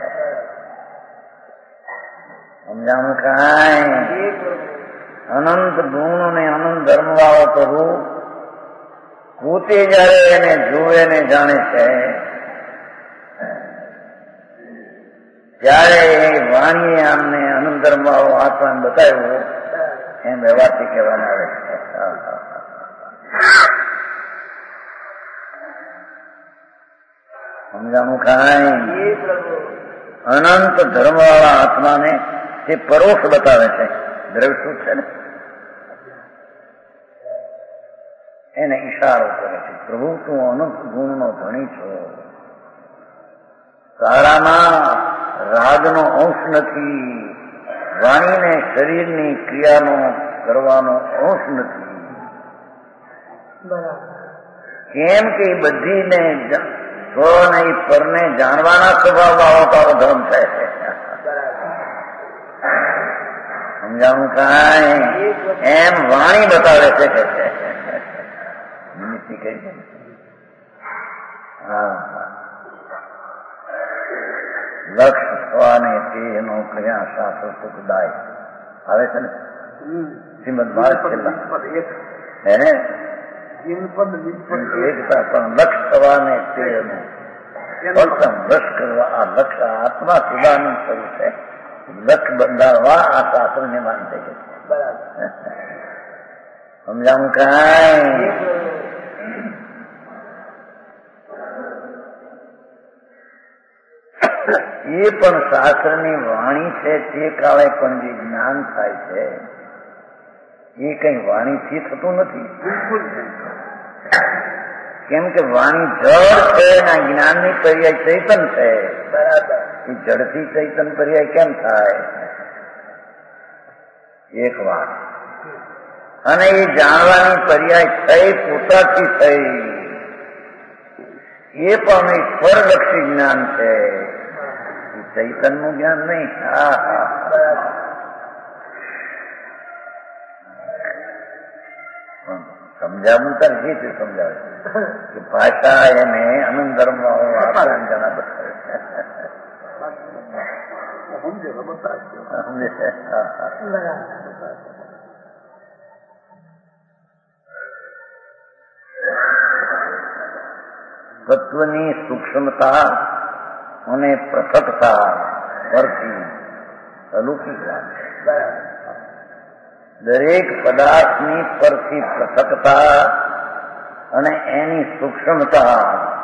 સમજાણું કાંઈ? અનંત ગુણ ને અનંત ધર્મ વાળો પ્રભુ પોતે જયારે એને જોવે ને જાણે છે ત્યારે વાણીએ આમને અનંત ધર્મ વાળો આત્માને બતાવ્યો એમ વ્યવહારથી કહેવામાં આવે છે. સમજાણું કાંઈ? અનંત ધર્મ વાળા આત્માને તે પરોક્ષ બતાવે છે. દ્રવ્ય શું છે ને એને ઈશારો કરે છે. પ્રભુ તું અનંત ગુણનો ધણી છો, તારામાં રાગનો અંશ નથી, વાણીને શરીરની ક્રિયાનો કરવાનો અંશ નથી. કેમ કે બધીને સ્વ ને પરને જાણવાના સ્વભાવ વાળો તારો ધર્મ છે. સમજાણું કાંઈ? એમ વાણી બતાવે છે કે નિમિત્તિ કઈ છે. હા, લક્ષ થવાને તેનો કયા શાસ્ત્ર સુખદાય આવે છે ને શ્રીમદ ભારત છેલ્લા હે એકતા પણ લક્ષ થવાને તેનું પ્રથમ લક્ષ કરવા આ લક્ષ આત્મા સુદાનું સ્વરૂપ છે. લક્ષ બંધાવવા આ શાસ્ત્ર ને માન થઈ ગયું. સમજાવું કાંઈ? એ પણ શાસ્ત્રની વાણી છે. તે કાળે પણ જે જ્ઞાન થાય છે એ કઈ વાણીથી થતું નથી. બિલકુલ. કેમ કે વાણી જળ છે અને જ્ઞાનની પર્યાય ચૈતન છે. બરાબર. એ જળથી ચૈતન પર્યાય કેમ થાય? એક વાત. અને એ જાણવાની પર્યાય થઈ પોતાથી થઈ. એ પણ એક પરલક્ષી જ્ઞાન છે. એ ચૈતનનું જ્ઞાન નહીં. હા હા, સમજાવું તાર જે તે સમજાવે કે ભાષા એને અનંત ધર્મ જણા બતાવે છે. તત્વની સૂક્ષ્મતા અને પૃથકતા પરથી અલૌકિક વાત છે. દરેક પદાર્થની પરથી પૃથકતા અને એની સૂક્ષ્મતા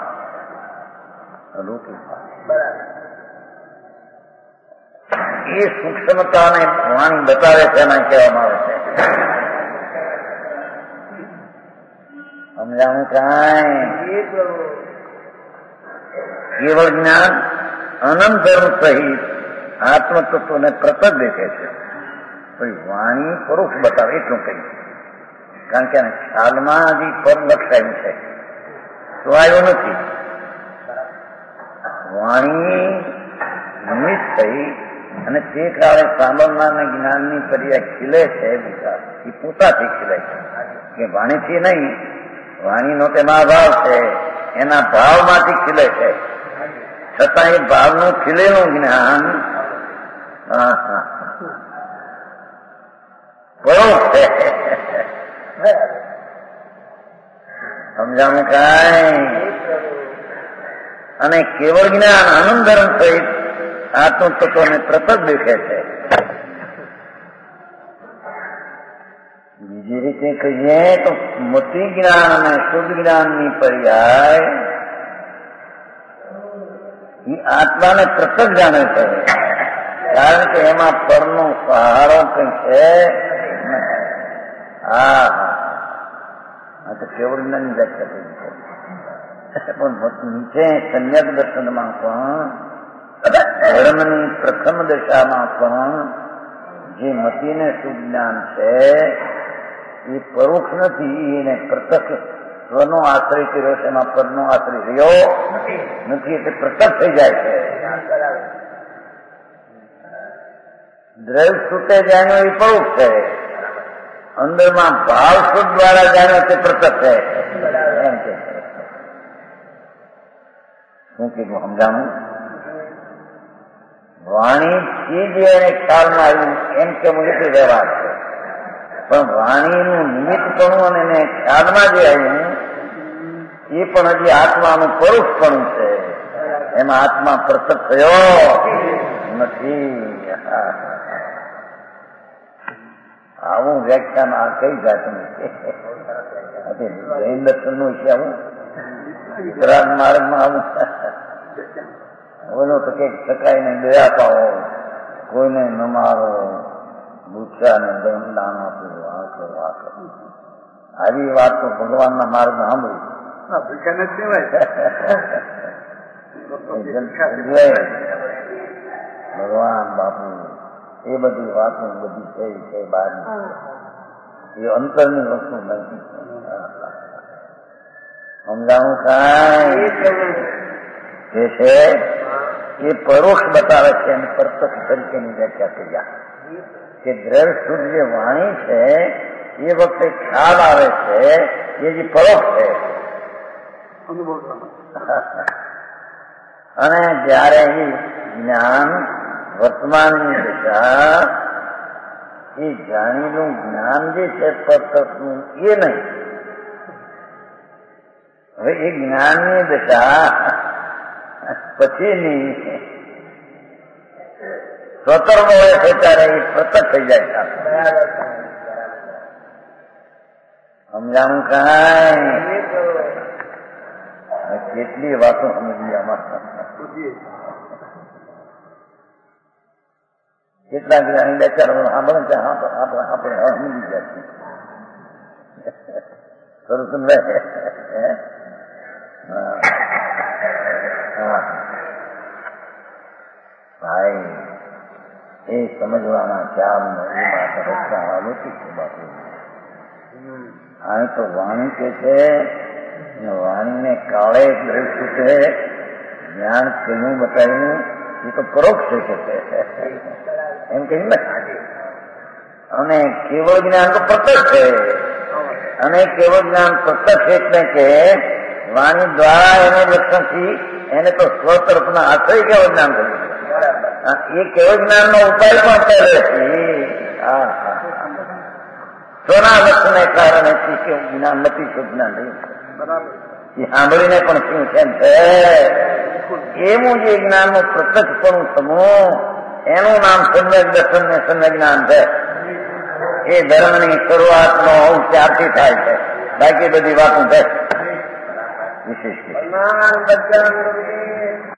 અલૌકિક વાત. એ સૂક્ષ્મતાને વાણી બતાવે છે એના કહેવામાં આવે છે. સમજાવું કાંઈ? કેવળ જ્ઞાન અનંત ધર્મ સહિત આત્મતત્વને પ્રતક દેખે છે. વાણી પરોક્ષ બતાવે એટલું કહ્યું. કારણ કે ખ્યાલમાં હજી પર લક્ષાયું છે તો આવ્યો નથી. વાણી નિમિત્ત થઈ અને તે કાળે સાંભળનારને જ્ઞાનની પર્યાય ખીલે છે. બીજા એ પોતાથી ખીલે છે કે વાણીથી નહીં, વાણીનો તેમાં ભાવ છે, એના ભાવમાંથી ખીલે છે. છતાં એ ભાવનું ખીલેલું જ્ઞાન પરોક્ષ છે. સમજાવું કાંઈ? અને કેવળ જ્ઞાન આનંદ ધર્મ સહિત આત્મતત્વને પ્રતક દેખે છે. બીજી રીતે કહીએ તો મતિ જ્ઞાન અને શુદ્ધ જ્ઞાનની પર્યાય એ આત્માને પ્રતક જાણે છે. કારણ કે એમાં પરનો સહારો કઈ છે. હા હા, તો કેવળ જ્ઞાનની વ્યાખ્યા થઈ છે. પણ નીચે સંયક દર્શનમાં પણ ધર્મની પ્રથમ દશામાં પણ જે મતિને શુદ્ધ જ્ઞાન છે એ પરોક્ષ નથી. એને પ્રત્યક્ષ સ્વનો આશ્રય કર્યો છે, એમાં પરનો આશ્રય રહ્યો નથી, એટલે પ્રત્યક્ષ થઈ જાય છે. દ્રવ્ય છૂટે જાય એ પરોક્ષ છે. અંદરમાં ભાવ સુખ દ્વારા જાણ્યો તે પ્રત્યક્ષ છે એમ કે શું કીધું સમજાણું? વાણીથી જે એને ખ્યાલમાં આવ્યું એમ કે મુજબ વ્યવહાર છે, પણ વાણીનું નિમિત્તપણું અને એને ખ્યાલમાં જે આવ્યું એ પણ હજી આત્માનું પરોક્ષપણું છે, એમાં આત્મા પ્રત્યક્ષ થયો નથી. આવું વ્યાખ્યાન આ કઈ જાતનું છે? જૈન દર્શનનું છે આવું, વિતરાગ માર્ગમાં આવું બોલો તો કઈક સકાઈને દયા પાવો, કોઈને ન મારો, ભૂખ્યાને દાન આપો, આ કરો આ કરો. આવી વાત તો ભગવાનના માર્ગમાં સાંભળી ભગવાન બાપુ એ બધી વાતો બધી છે બહારની, એ અંતરની વસ્તુ નથી. સમજાવું કાંઈ જે છે એ પરોક્ષ બતાવે છે અને પ્રત્યક્ષ તરીકેની વ્યાખ્યા કર્યા કે દ્રઢ શુદ્ધ જે વાણી છે એ વખતે ખ્યાલ આવે છે એ જે પરોક્ષ છે. અને જયારે એ જ્ઞાન વર્તમાનની દશા એ જાણીનું જ્ઞાન જે છે પ્રત્યક્ષનું એ નહીં. હવે એ જ્ઞાનની દશા પછીની સ્વતંત્ર હોય છે ત્યારે એ પ્રત્યક્ષ થઈ જાય છે. સમજાણું કાંઈ? કેટલી વાતો સમજી આમાં, કેટલાક અહીં બેચારો સાંભળે છે આપણે સમજી જાય સરસ ભાઈ એ સમજવાના ખ્યાલ એ માટે રસ્તા આલોચિત છે બાપુ. આ તો વાણી કે છે, વાણીને કાળે દ્રષ્ટિ છે, જ્ઞાન કેવું બતાવ્યું એ તો પરોક્ષ છે એમ કહી ને. અને કેવળ જ્ઞાન તો પ્રત્યક્ષ છે, અને કેવળ જ્ઞાન પ્રત્યક્ષ એટલે કે વાણી દ્વારા એને લક્ષણથી એને તો સ્વતરફના આશ્રય કેવળ જ્ઞાન કર્યું. એ કેવળ જ્ઞાન નો ઉપાય પણ કરે છે. સ્વના લક્ષણને કારણે કેવું જ્ઞાન નથી, શુદ્ધ જ્ઞાન રહ્યું એ સાંભળીને પણ શું કેમ છે એવું જે જ્ઞાનનું પ્રત્યક્ષપણું સમૂહ એનું નામ સમ્યક દર્શન ને સમ્યક જ્ઞાન છે. એ ધર્મની શરૂઆતનો ત્યારથી થાય છે, બાકી બધી વાતો છે વિશેષ.